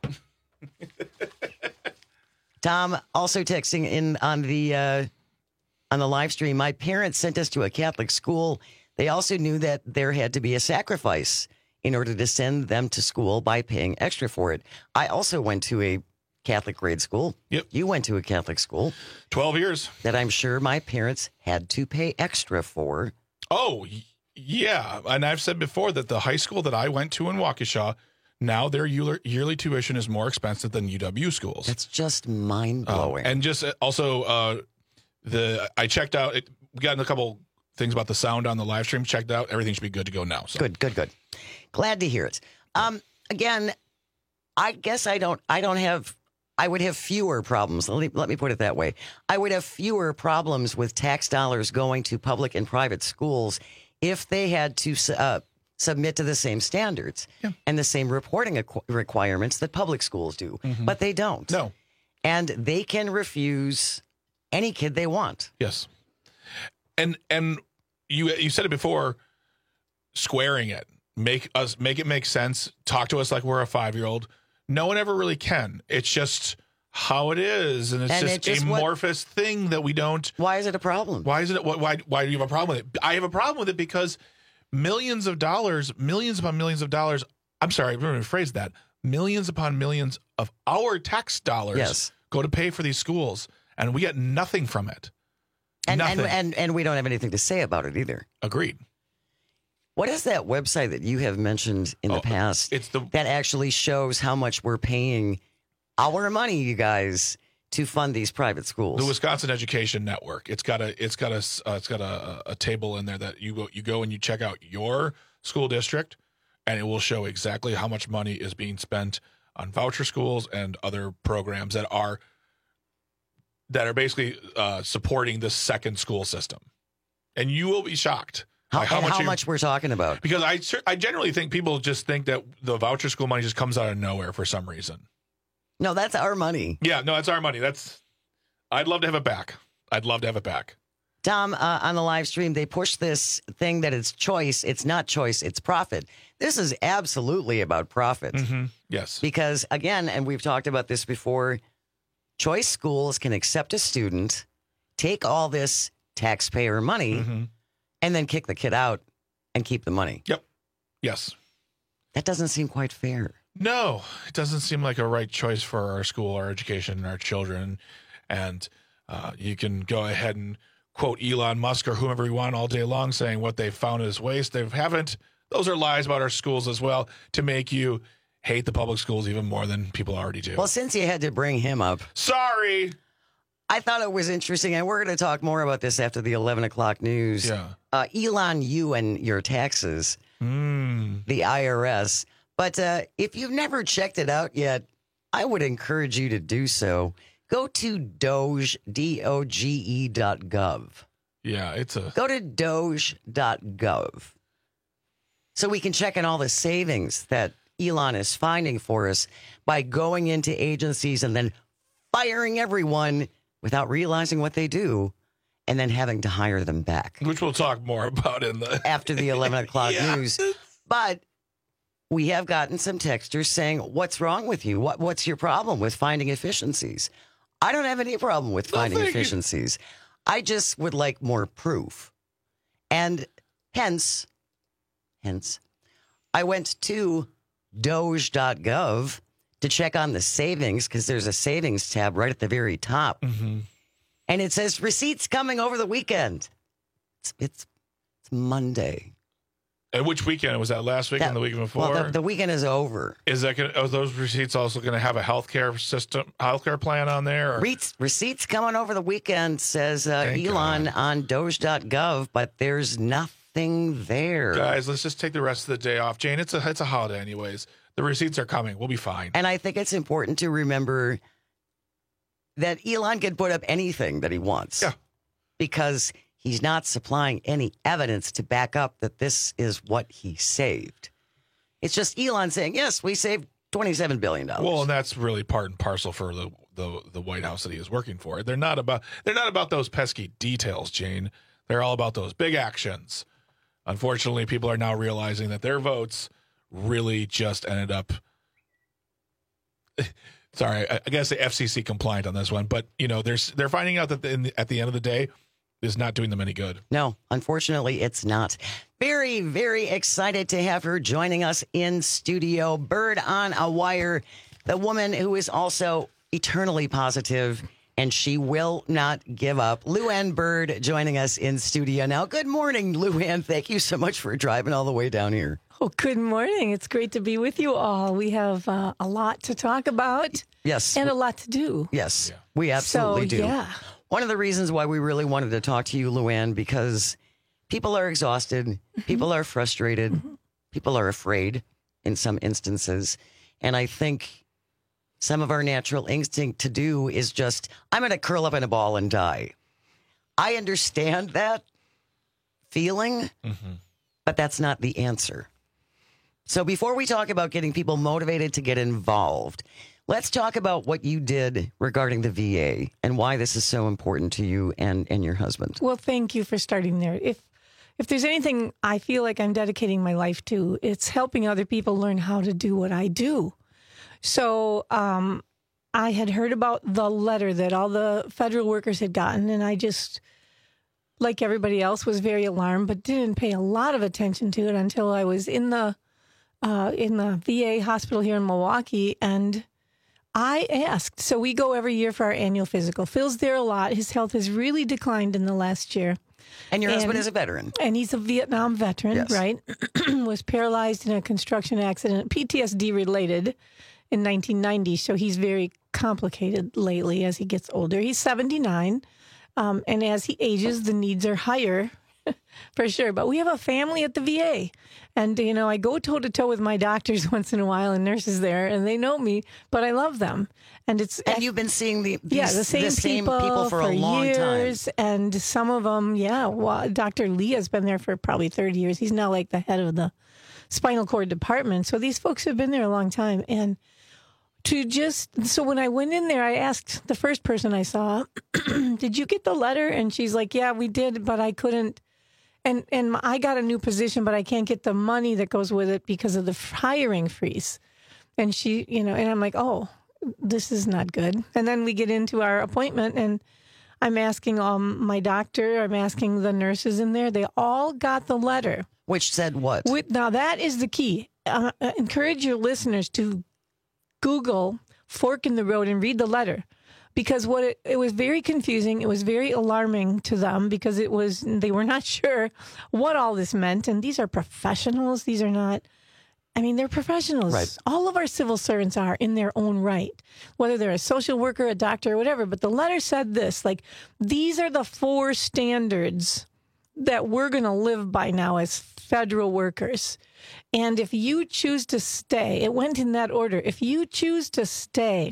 Tom also texting in on the live stream. My parents sent us to a Catholic school. They also knew that there had to be a sacrifice in order to send them to school by paying extra for it. I also went to a Catholic grade school. Yep. You went to a Catholic school. 12 years. That I'm sure my parents had to pay extra for. Oh, yeah. And I've said before that the high school that I went to in Waukesha, now their yearly tuition is more expensive than UW schools. That's just mind-blowing. And just also, I checked out, we got in a couple things about the sound on the live stream, checked out. Everything should be good to go now. So. Good. Glad to hear it. Again, I guess I would have fewer problems. Let me put it that way. I would have fewer problems with tax dollars going to public and private schools if they had to submit to the same standards and the same reporting requirements that public schools do. Mm-hmm. But they don't. No. And they can refuse any kid they want. Yes. And you said it before, squaring it. Make it make sense. Talk to us like we're a 5-year-old. No one ever really can. It's just how it is, and it's just amorphous thing that we don't. Why is it a problem? Why is it? Why do you have a problem with it? I have a problem with it because millions upon millions of dollars. I'm sorry, I'm going to rephrase that. Millions upon millions of our tax dollars go to pay for these schools, and we get nothing from it. And we don't have anything to say about it either. Agreed. What is that website that you have mentioned in the past? It's that actually shows how much we're paying our money, you guys, to fund these private schools. The Wisconsin Education Network. It's got a table in there that you go and you check out your school district, and it will show exactly how much money is being spent on voucher schools and other programs that are basically supporting the second school system, and you will be shocked. How much we're talking about. Because I generally think people just think that the voucher school money just comes out of nowhere for some reason. No, that's our money. Yeah, no, it's our money. I'd love to have it back. Tom, on the live stream, they push this thing that it's choice. It's not choice. It's profit. This is absolutely about profit. Mm-hmm. Yes. Because, again, and we've talked about this before, choice schools can accept a student, take all this taxpayer money, and then kick the kid out and keep the money. Yep. Yes. That doesn't seem quite fair. No, it doesn't seem like a right choice for our school, our education, and our children. And you can go ahead and quote Elon Musk or whomever you want all day long saying what they've found is waste. They haven't. Those are lies about our schools as well to make you hate the public schools even more than people already do. Well, since you had to bring him up. Sorry. I thought it was interesting, and we're going to talk more about this after the 11 o'clock news. Yeah. Elon, you and your taxes, the IRS. But if you've never checked it out yet, I would encourage you to do so. Go to Doge, DOGE.gov. Yeah, Go to Doge.gov. So we can check on all the savings that Elon is finding for us by going into agencies and then firing everyone without realizing what they do and then having to hire them back. Which we'll talk more about after the 11 o'clock news. But we have gotten some texters saying, what's wrong with you? What's your problem with finding efficiencies? I don't have any problem with finding efficiencies. I just would like more proof. And hence, I went to Doge.gov to check on the savings, because there's a savings tab right at the very top. Mm-hmm. And it says receipts coming over the weekend. It's Monday. And which weekend? Was that last weekend, the weekend before? Well, the weekend is over. Is that are those receipts also going to have a healthcare plan on there? Or? Receipts coming over the weekend, says Elon on Doge.gov, but there's nothing there. Guys, let's just take the rest of the day off. Jane, it's a holiday anyways. The receipts are coming. We'll be fine. And I think it's important to remember that Elon can put up anything that he wants. Yeah. Because he's not supplying any evidence to back up that this is what he saved. It's just Elon saying, yes, we saved $27 billion. Well, and that's really part and parcel for the White House that he is working for. They're not about those pesky details, Jane. They're all about those big actions. Unfortunately, people are now realizing that their votes really just ended up sorry, I guess the FCC compliant on this one, but they're finding out that at the end of the day, is not doing them any good. No, unfortunately, it's not. Very, very excited to have her joining us in studio. Bird on a Wire, the woman who is also eternally positive, and she will not give up. Luann Bird joining us in studio now. Good morning, Luann. Thank you so much for driving all the way down here. Oh, good morning. It's great to be with you all. We have a lot to talk about. Yes. And a lot to do. Yes, we absolutely do. Yeah. One of the reasons why we really wanted to talk to you, Luann, because people are exhausted, people are frustrated, people are afraid in some instances. And I think some of our natural instinct to do is just, I'm going to curl up in a ball and die. I understand that feeling, but that's not the answer. So before we talk about getting people motivated to get involved, let's talk about what you did regarding the VA and why this is so important to you and your husband. Well, thank you for starting there. If there's anything I feel like I'm dedicating my life to, it's helping other people learn how to do what I do. So I had heard about the letter that all the federal workers had gotten, and I just, like everybody else, was very alarmed, but didn't pay a lot of attention to it until I was in the VA hospital here in Milwaukee, and I asked. So we go every year for our annual physical. Phil's there a lot. His health has really declined in the last year. And your husband is a veteran. And he's a Vietnam veteran, yes. Right? Was paralyzed in a construction accident, PTSD related, in 1990. So he's very complicated lately as he gets older. He's 79. And as he ages, the needs are higher. For sure. But we have a family at the VA. And, I go toe-to-toe with my doctors once in a while and nurses there, and they know me, but I love them. And you've been seeing the same people for a long years, time. And some of them, Dr. Lee has been there for probably 30 years. He's now like the head of the spinal cord department. So these folks have been there a long time. And so when I went in there, I asked the first person I saw, did you get the letter? And she's like, yeah, we did, but I couldn't. And I got a new position, but I can't get the money that goes with it because of the hiring freeze. And she, and I'm like, oh, this is not good. And then we get into our appointment, and I'm asking my doctor, I'm asking the nurses in there. They all got the letter. Which said what? Now, that is the key. Encourage your listeners to Google Fork in the Road and read the letter. Because it was very confusing. It was very alarming to them because they were not sure what all this meant. And these are professionals. These are not I mean, they're professionals. Right. All of our civil servants are in their own right, whether they're a social worker, a doctor, or whatever. But the letter said this, like, these are the 4 standards that we're going to live by now as federal workers. And if you choose to stay, it went in that order. If you choose to stay,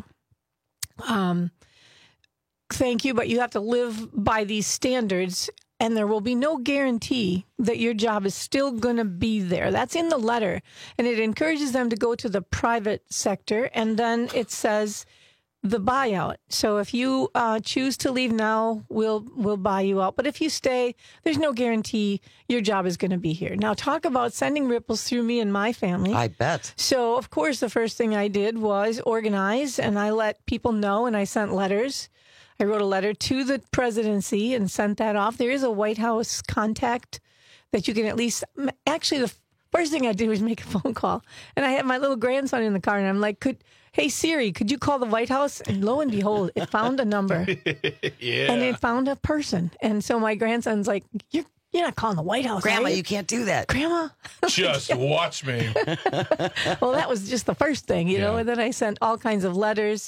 thank you, but you have to live by these standards, and there will be no guarantee that your job is still going to be there. That's in the letter, and it encourages them to go to the private sector, and then it says the buyout. So if you choose to leave now, we'll buy you out. But if you stay, there's no guarantee your job is going to be here. Now, talk about sending ripples through me and my family. I bet. So, of course, the first thing I did was organize, and I let people know, and I sent letters. I wrote a letter to the presidency and sent that off. There is a White House contact that you can at least, actually, the first thing I did was make a phone call. And I had my little grandson in the car, and I'm like, hey, Siri, could you call the White House? And lo and behold, it found a number. Yeah. And it found a person. And so my grandson's like, you're not calling the White House, Grandma, are you? you can't do that. Grandma? Just watch me. Well, that was just the first thing, you know, and then I sent all kinds of letters.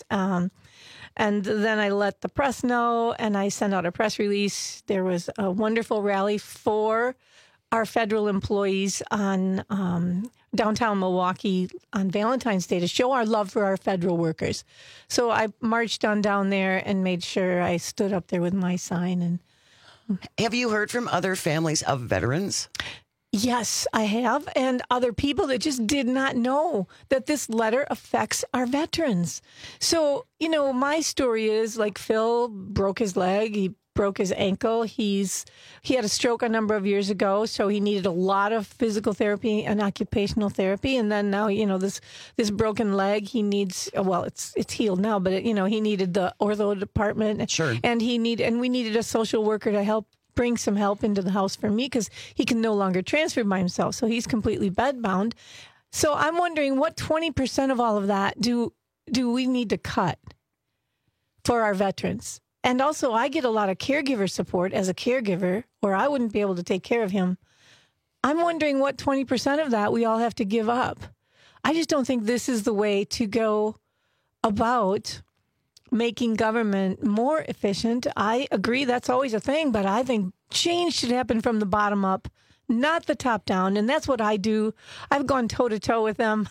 And then I let the press know, and I sent out a press release. There was a wonderful rally for our federal employees on downtown Milwaukee on Valentine's Day to show our love for our federal workers. So I marched on down there and made sure I stood up there with my sign. And have you heard from other families of veterans? Yes, I have. And other people that just did not know that this letter affects our veterans. So, you know, my story is like Phil broke his leg. He broke his ankle. He had a stroke a number of years ago, so he needed a lot of physical therapy and occupational therapy. And then now, you know, this broken leg, he needs, well, it's healed now, but he needed the ortho department. Sure. And we needed a social worker to help bring some help into the house for me because he can no longer transfer by himself. So he's completely bedbound. So I'm wondering what 20% of all of that do we need to cut for our veterans? And also, I get a lot of caregiver support as a caregiver, or I wouldn't be able to take care of him. I'm wondering what 20% of that we all have to give up. I just don't think this is the way to go about making government more efficient. I agree that's always a thing, but I think change should happen from the bottom up, not the top down. And that's what I do. I've gone toe-to-toe with them.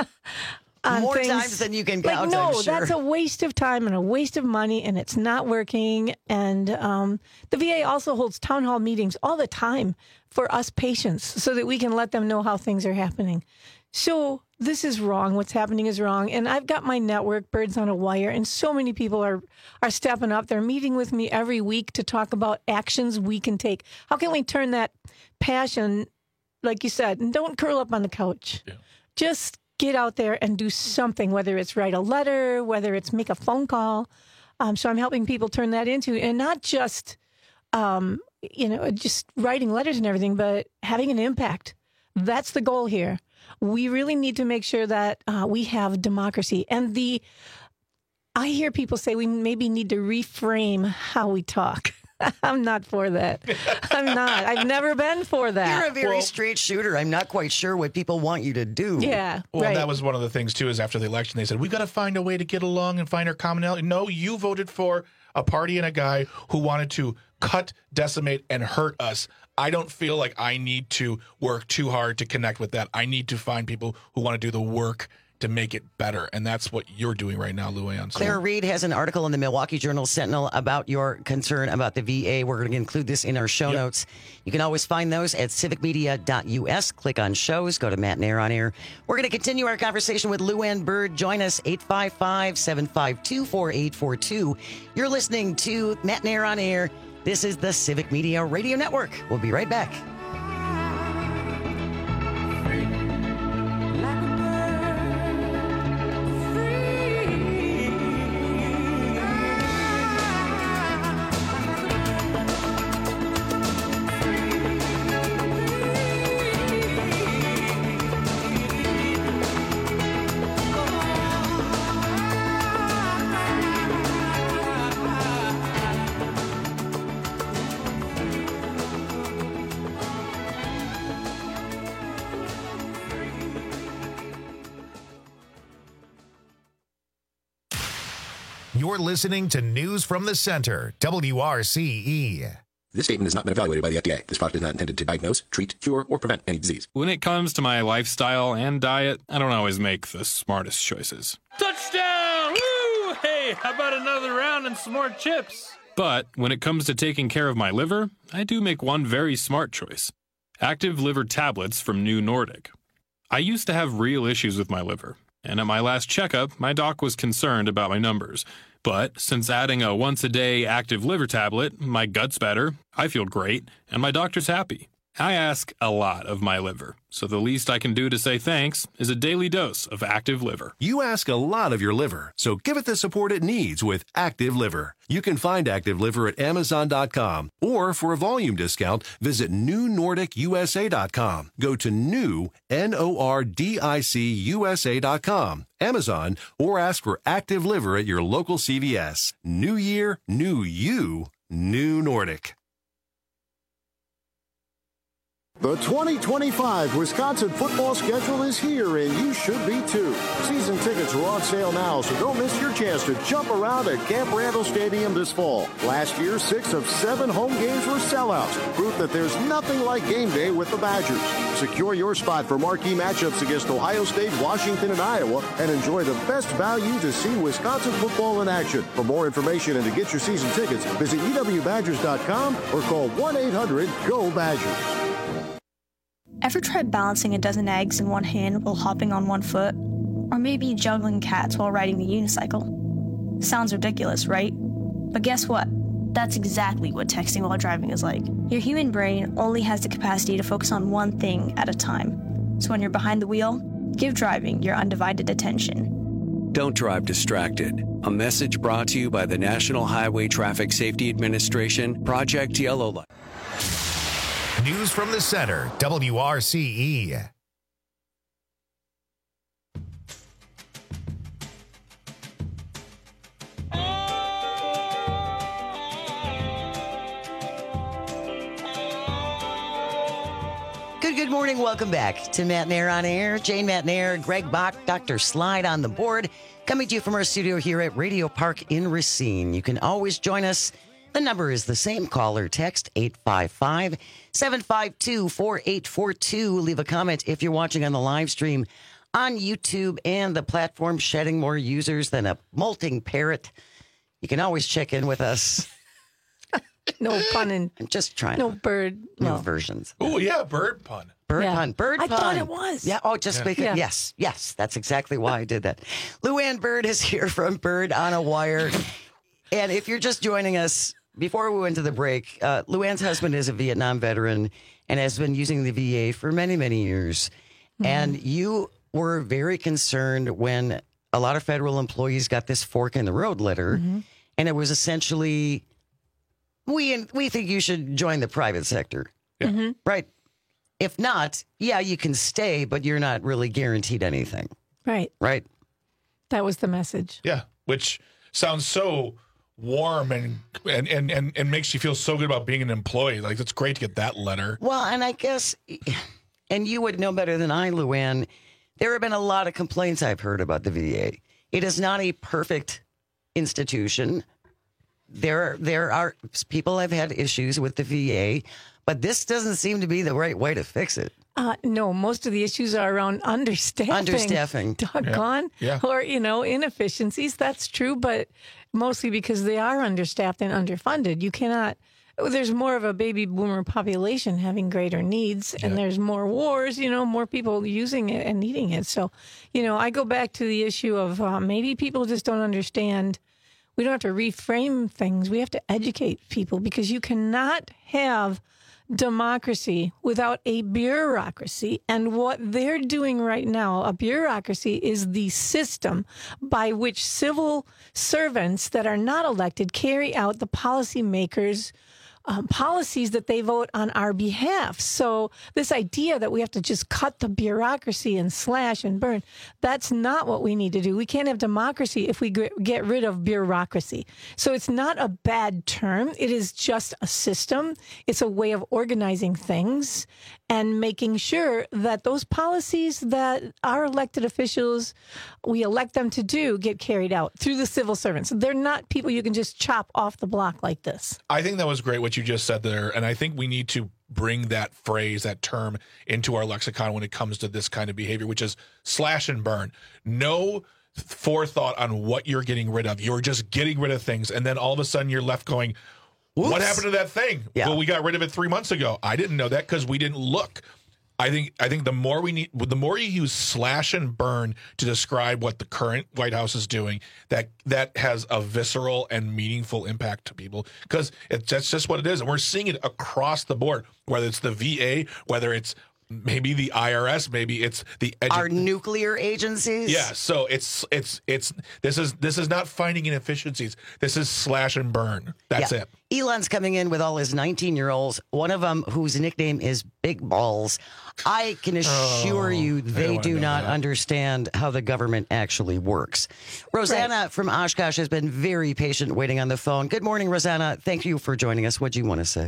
More times than you can count, no, I'm sure. That's a waste of time and a waste of money, and it's not working. And the VA also holds town hall meetings all the time for us patients so that we can let them know how things are happening. So this is wrong. What's happening is wrong. And I've got my network, Birds on a Wire, and so many people are stepping up. They're meeting with me every week to talk about actions we can take. How can we turn that passion, like you said, and don't curl up on the couch. Yeah. Just get out there and do something, whether it's write a letter, whether it's make a phone call. So I'm helping people turn that into, and not just, just writing letters and everything, but having an impact. That's the goal here. We really need to make sure that we have democracy. And I hear people say we maybe need to reframe how we talk. I'm not for that. I'm not. I've never been for that. You're a very straight shooter. I'm not quite sure what people want you to do. Yeah. Well, right. That was one of the things, too, is after the election, they said, we got to find a way to get along and find our commonality. No, you voted for a party and a guy who wanted to cut, decimate, and hurt us. I don't feel like I need to work too hard to connect with that. I need to find people who want to do the work to make it better. And that's what you're doing right now, Luann. Claire Reed has an article in the Milwaukee Journal Sentinel about your concern about the VA. We're going to include this in our show notes. You can always find those at civicmedia.us. Click on shows, go to Matt and Air on Air. We're going to continue our conversation with Luann Byrd. Join us, 855-752-4842. You're listening to Matt and Air on Air. This is the Civic Media Radio Network. We'll be right back. You're listening to News from the Center, WRCE. This statement has not been evaluated by the FDA. This product is not intended to diagnose, treat, cure, or prevent any disease. When it comes to my lifestyle and diet, I don't always make the smartest choices. Touchdown! Woo! Hey, how about another round and some more chips? But when it comes to taking care of my liver, I do make one very smart choice. Active liver tablets from New Nordic. I used to have real issues with my liver, and at my last checkup, my doc was concerned about my numbers. But since adding a once-a-day active liver tablet, my gut's better, I feel great, and my doctor's happy. I ask a lot of my liver, so the least I can do to say thanks is a daily dose of Active Liver. You ask a lot of your liver, so give it the support it needs with Active Liver. You can find Active Liver at Amazon.com, or for a volume discount, visit NewNordicUSA.com. Go to new, NORDICUSA.com, Amazon, or ask for Active Liver at your local CVS. New year, new you, New Nordic. The 2025 Wisconsin football schedule is here, and you should be too. Season tickets are on sale now, so don't miss your chance to jump around at Camp Randall Stadium this fall. Last year, 6 of 7 home games were sellouts, proof that there's nothing like game day with the Badgers. Secure your spot for marquee matchups against Ohio State, Washington, and Iowa, and enjoy the best value to see Wisconsin football in action. For more information and to get your season tickets, visit ewbadgers.com or call 1-800-GO-BADGERS. Ever tried balancing a dozen eggs in one hand while hopping on one foot? Or maybe juggling cats while riding the unicycle? Sounds ridiculous, right? But guess what? That's exactly what texting while driving is like. Your human brain only has the capacity to focus on one thing at a time. So when you're behind the wheel, give driving your undivided attention. Don't drive distracted. A message brought to you by the National Highway Traffic Safety Administration, Project Yellow Light. News from the Center, WRCE. Good morning. Welcome back to Matt Nair on Air. Jane Matt Nair, Greg Bach, Dr. Slide on the board. Coming to you from our studio here at Radio Park in Racine. You can always join us. The number is the same. Call or text 855-752-4842. Leave a comment if you're watching on the live stream on YouTube and the platform shedding more users than a molting parrot. You can always check in with us. No pun in. I'm just trying. No bird. No versions. Oh, yeah, bird pun. Bird pun. Bird I pun. thought it was. Yeah. Oh, just make it. Yes. Yes. That's exactly why I did that. Luann Bird is here from Bird on a Wire. And if you're just joining us, before we went to the break, Luann's husband is a Vietnam veteran and has been using the VA for many, many years. Mm-hmm. And you were very concerned when a lot of federal employees got this fork in the road letter. Mm-hmm. And it was essentially, we think you should join the private sector. Yeah. Mm-hmm. Right. If not, yeah, you can stay, but you're not really guaranteed anything. Right. Right. That was the message. Yeah, which sounds so warm and makes you feel so good about being an employee. Like, it's great to get that letter. Well, and I guess, and you would know better than I, Luann, there have been a lot of complaints I've heard about the VA. It is not a perfect institution. There are people have had issues with the VA, but this doesn't seem to be the right way to fix it. No, most of the issues are around understaffing. Doggone. Yeah. Or, inefficiencies. That's true, but mostly because they are understaffed and underfunded. You cannot, there's more of a baby boomer population having greater needs, and there's more wars, more people using it and needing it. So, I go back to the issue of maybe people just don't understand. We don't have to reframe things. We have to educate people, because you cannot have democracy without a bureaucracy. And what they're doing right now, a bureaucracy, is the system by which civil servants that are not elected carry out the policymakers' policies that they vote on our behalf. So this idea that we have to just cut the bureaucracy and slash and burn, that's not what we need to do. We can't have democracy if we get rid of bureaucracy. So it's not a bad term. It is just a system. It's a way of organizing things and making sure that those policies that our elected officials, we elect them to do, get carried out through the civil servants. They're not people you can just chop off the block like this. I think that was great what you just said there, and I think we need to bring that phrase, that term, into our lexicon when it comes to this kind of behavior, which is slash and burn. No forethought on what you're getting rid of. You're just getting rid of things, and then all of a sudden you're left going, whoops. What happened to that thing? Yeah. Well, we got rid of it 3 months ago. I didn't know that because we didn't look. I think the more you use slash and burn to describe what the current White House is doing, that has a visceral and meaningful impact to people, because that's just what it is, and we're seeing it across the board. Whether it's the VA, whether it's maybe the IRS, maybe it's our nuclear agencies. Yeah, so it's this is not finding inefficiencies. This is slash and burn. That's it. Elon's coming in with all his 19-year-olds, one of them whose nickname is Big Balls. I can assure you they do not understand how the government actually works. Rosanna from Oshkosh has been very patient waiting on the phone. Good morning, Rosanna. Thank you for joining us. What do you want to say?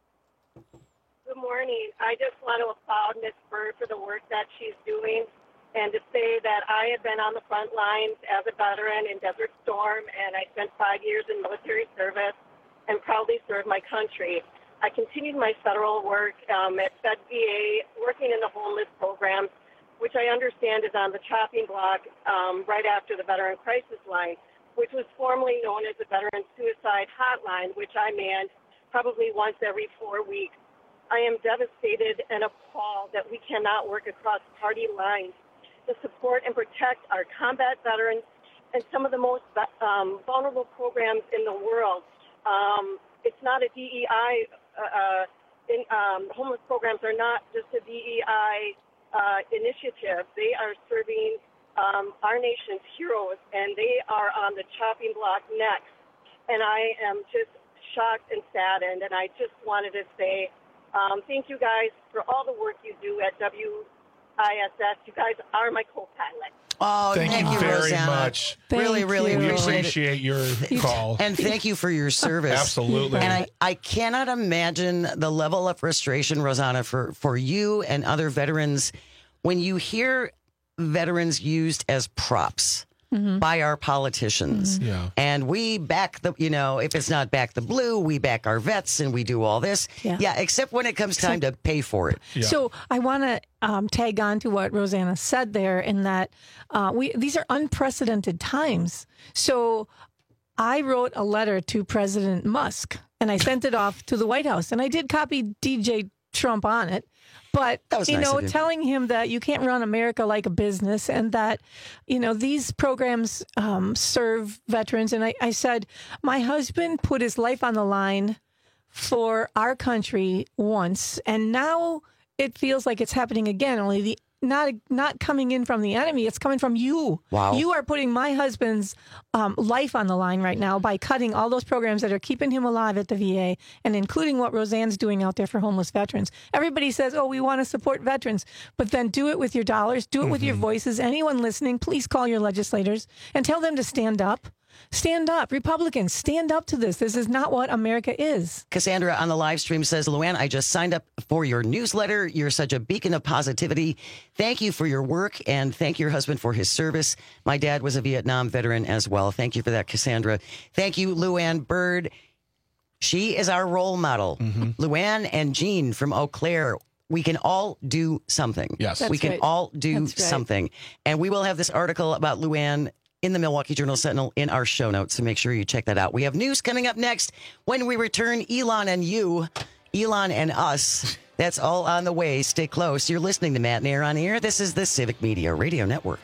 Good morning. I just want to applaud Ms. Bird for the work that she's doing, and to say that I have been on the front lines as a veteran in Desert Storm, and I spent 5 years in military service and proudly served my country. I continued my federal work at Fed VA, working in the homeless programs, which I understand is on the chopping block right after the Veteran Crisis Line, which was formerly known as the Veteran Suicide Hotline, which I manned probably once every 4 weeks. I am devastated and appalled that we cannot work across party lines to support and protect our combat veterans and some of the most vulnerable programs in the world. It's not a DEI, homeless programs are not just a DEI initiative. They are serving our nation's heroes, and they are on the chopping block next. And I am just shocked and saddened, and I just wanted to say thank you guys for all the work you do at WISS. You guys are my co-pilot. Oh, thank you very Rosanna. much. Really We appreciate your call. And thank you for your service. Absolutely. And I cannot imagine the level of frustration, Rosanna, for you and other veterans when you hear veterans used as props by our politicians. Yeah. And we back if it's not back the blue, we back our vets and we do all this. Yeah, except when it comes time to pay for it. Yeah. So I want to tag on to what Rosanna said there, in that these are unprecedented times. So I wrote a letter to President Musk, and I sent it off to the White House, and I did copy DJ Trump on it. But, nice telling him that you can't run America like a business, and that, these programs serve veterans. And I said, my husband put his life on the line for our country once, and now it feels like it's happening again, only not coming in from the enemy. It's coming from you. Wow. You are putting my husband's life on the line right now by cutting all those programs that are keeping him alive at the VA, and including what Roseanne's doing out there for homeless veterans. Everybody says, we want to support veterans, but then do it with your dollars, do it with your voices. Anyone listening, please call your legislators and tell them to stand up. Stand up. Republicans, stand up to this. This is not what America is. Cassandra on the live stream says, Luann, I just signed up for your newsletter. You're such a beacon of positivity. Thank you for your work, and thank your husband for his service. My dad was a Vietnam veteran as well. Thank you for that, Cassandra. Thank you, Luann Bird. She is our role model. Luann and Jean from Eau Claire. We can all do something. Yes. We can all do something. And we will have this article about Luann in the Milwaukee Journal-Sentinel in our show notes, so make sure you check that out. We have news coming up next when we return. Elon and you, Elon and us. That's all on the way. Stay close. You're listening to Matt and Air on Air. This is the Civic Media Radio Network.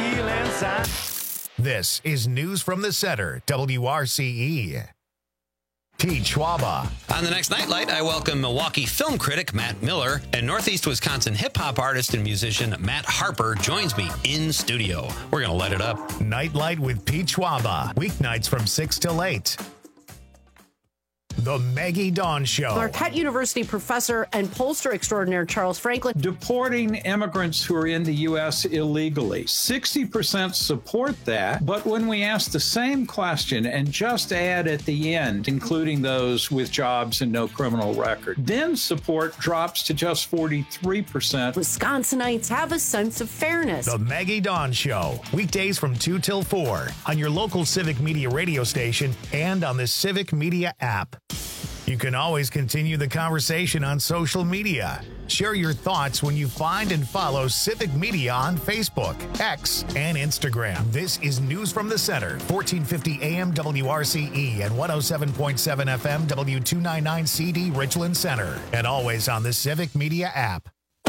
This is News from the Center, WRCE. Pete Schwaba. On the next Nightlight, I welcome Milwaukee film critic Matt Miller, and Northeast Wisconsin hip-hop artist and musician Matt Harper joins me in studio. We're going to let it up. Nightlight with Pete Schwaba. Weeknights from 6 till 8. The Maggie Dawn Show. Marquette University professor and pollster extraordinaire Charles Franklin. Deporting immigrants who are in the U.S. illegally. 60% support that, but when we ask the same question and just add at the end, including those with jobs and no criminal record, then support drops to just 43%. Wisconsinites have a sense of fairness. The Maggie Dawn Show. Weekdays from 2 till 4 on your local Civic Media radio station and on the Civic Media app. You can always continue the conversation on social media. Share your thoughts when you find and follow Civic Media on Facebook, X, and Instagram. This is News from the Center, 1450 AM WRCE and 107.7 FM W299 CD Richland Center, and always on the Civic Media app.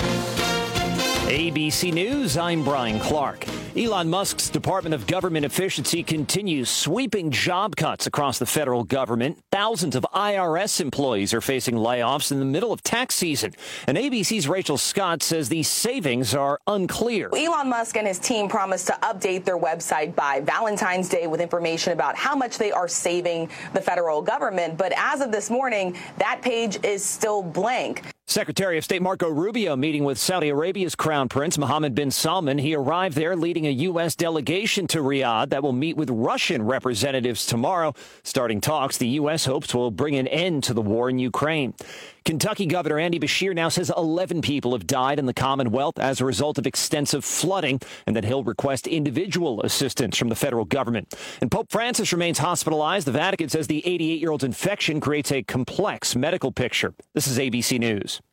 ABC News, I'm Brian Clark. Elon Musk's Department of Government Efficiency continues sweeping job cuts across the federal government. Thousands of IRS employees are facing layoffs in the middle of tax season. And ABC's Rachel Scott says these savings are unclear. Elon Musk and his team promised to update their website by Valentine's Day with information about how much they are saving the federal government. But as of this morning, that page is still blank. Secretary of State Marco Rubio meeting with Saudi Arabia's Crown Prince Mohammed bin Salman. He arrived there leading a U.S. delegation to Riyadh that will meet with Russian representatives tomorrow. Starting talks, the U.S. hopes will bring an end to the war in Ukraine. Kentucky Governor Andy Beshear now says 11 people have died in the Commonwealth as a result of extensive flooding, and that he'll request individual assistance from the federal government. And Pope Francis remains hospitalized. The Vatican says the 88-year-old's infection creates a complex medical picture. This is ABC News.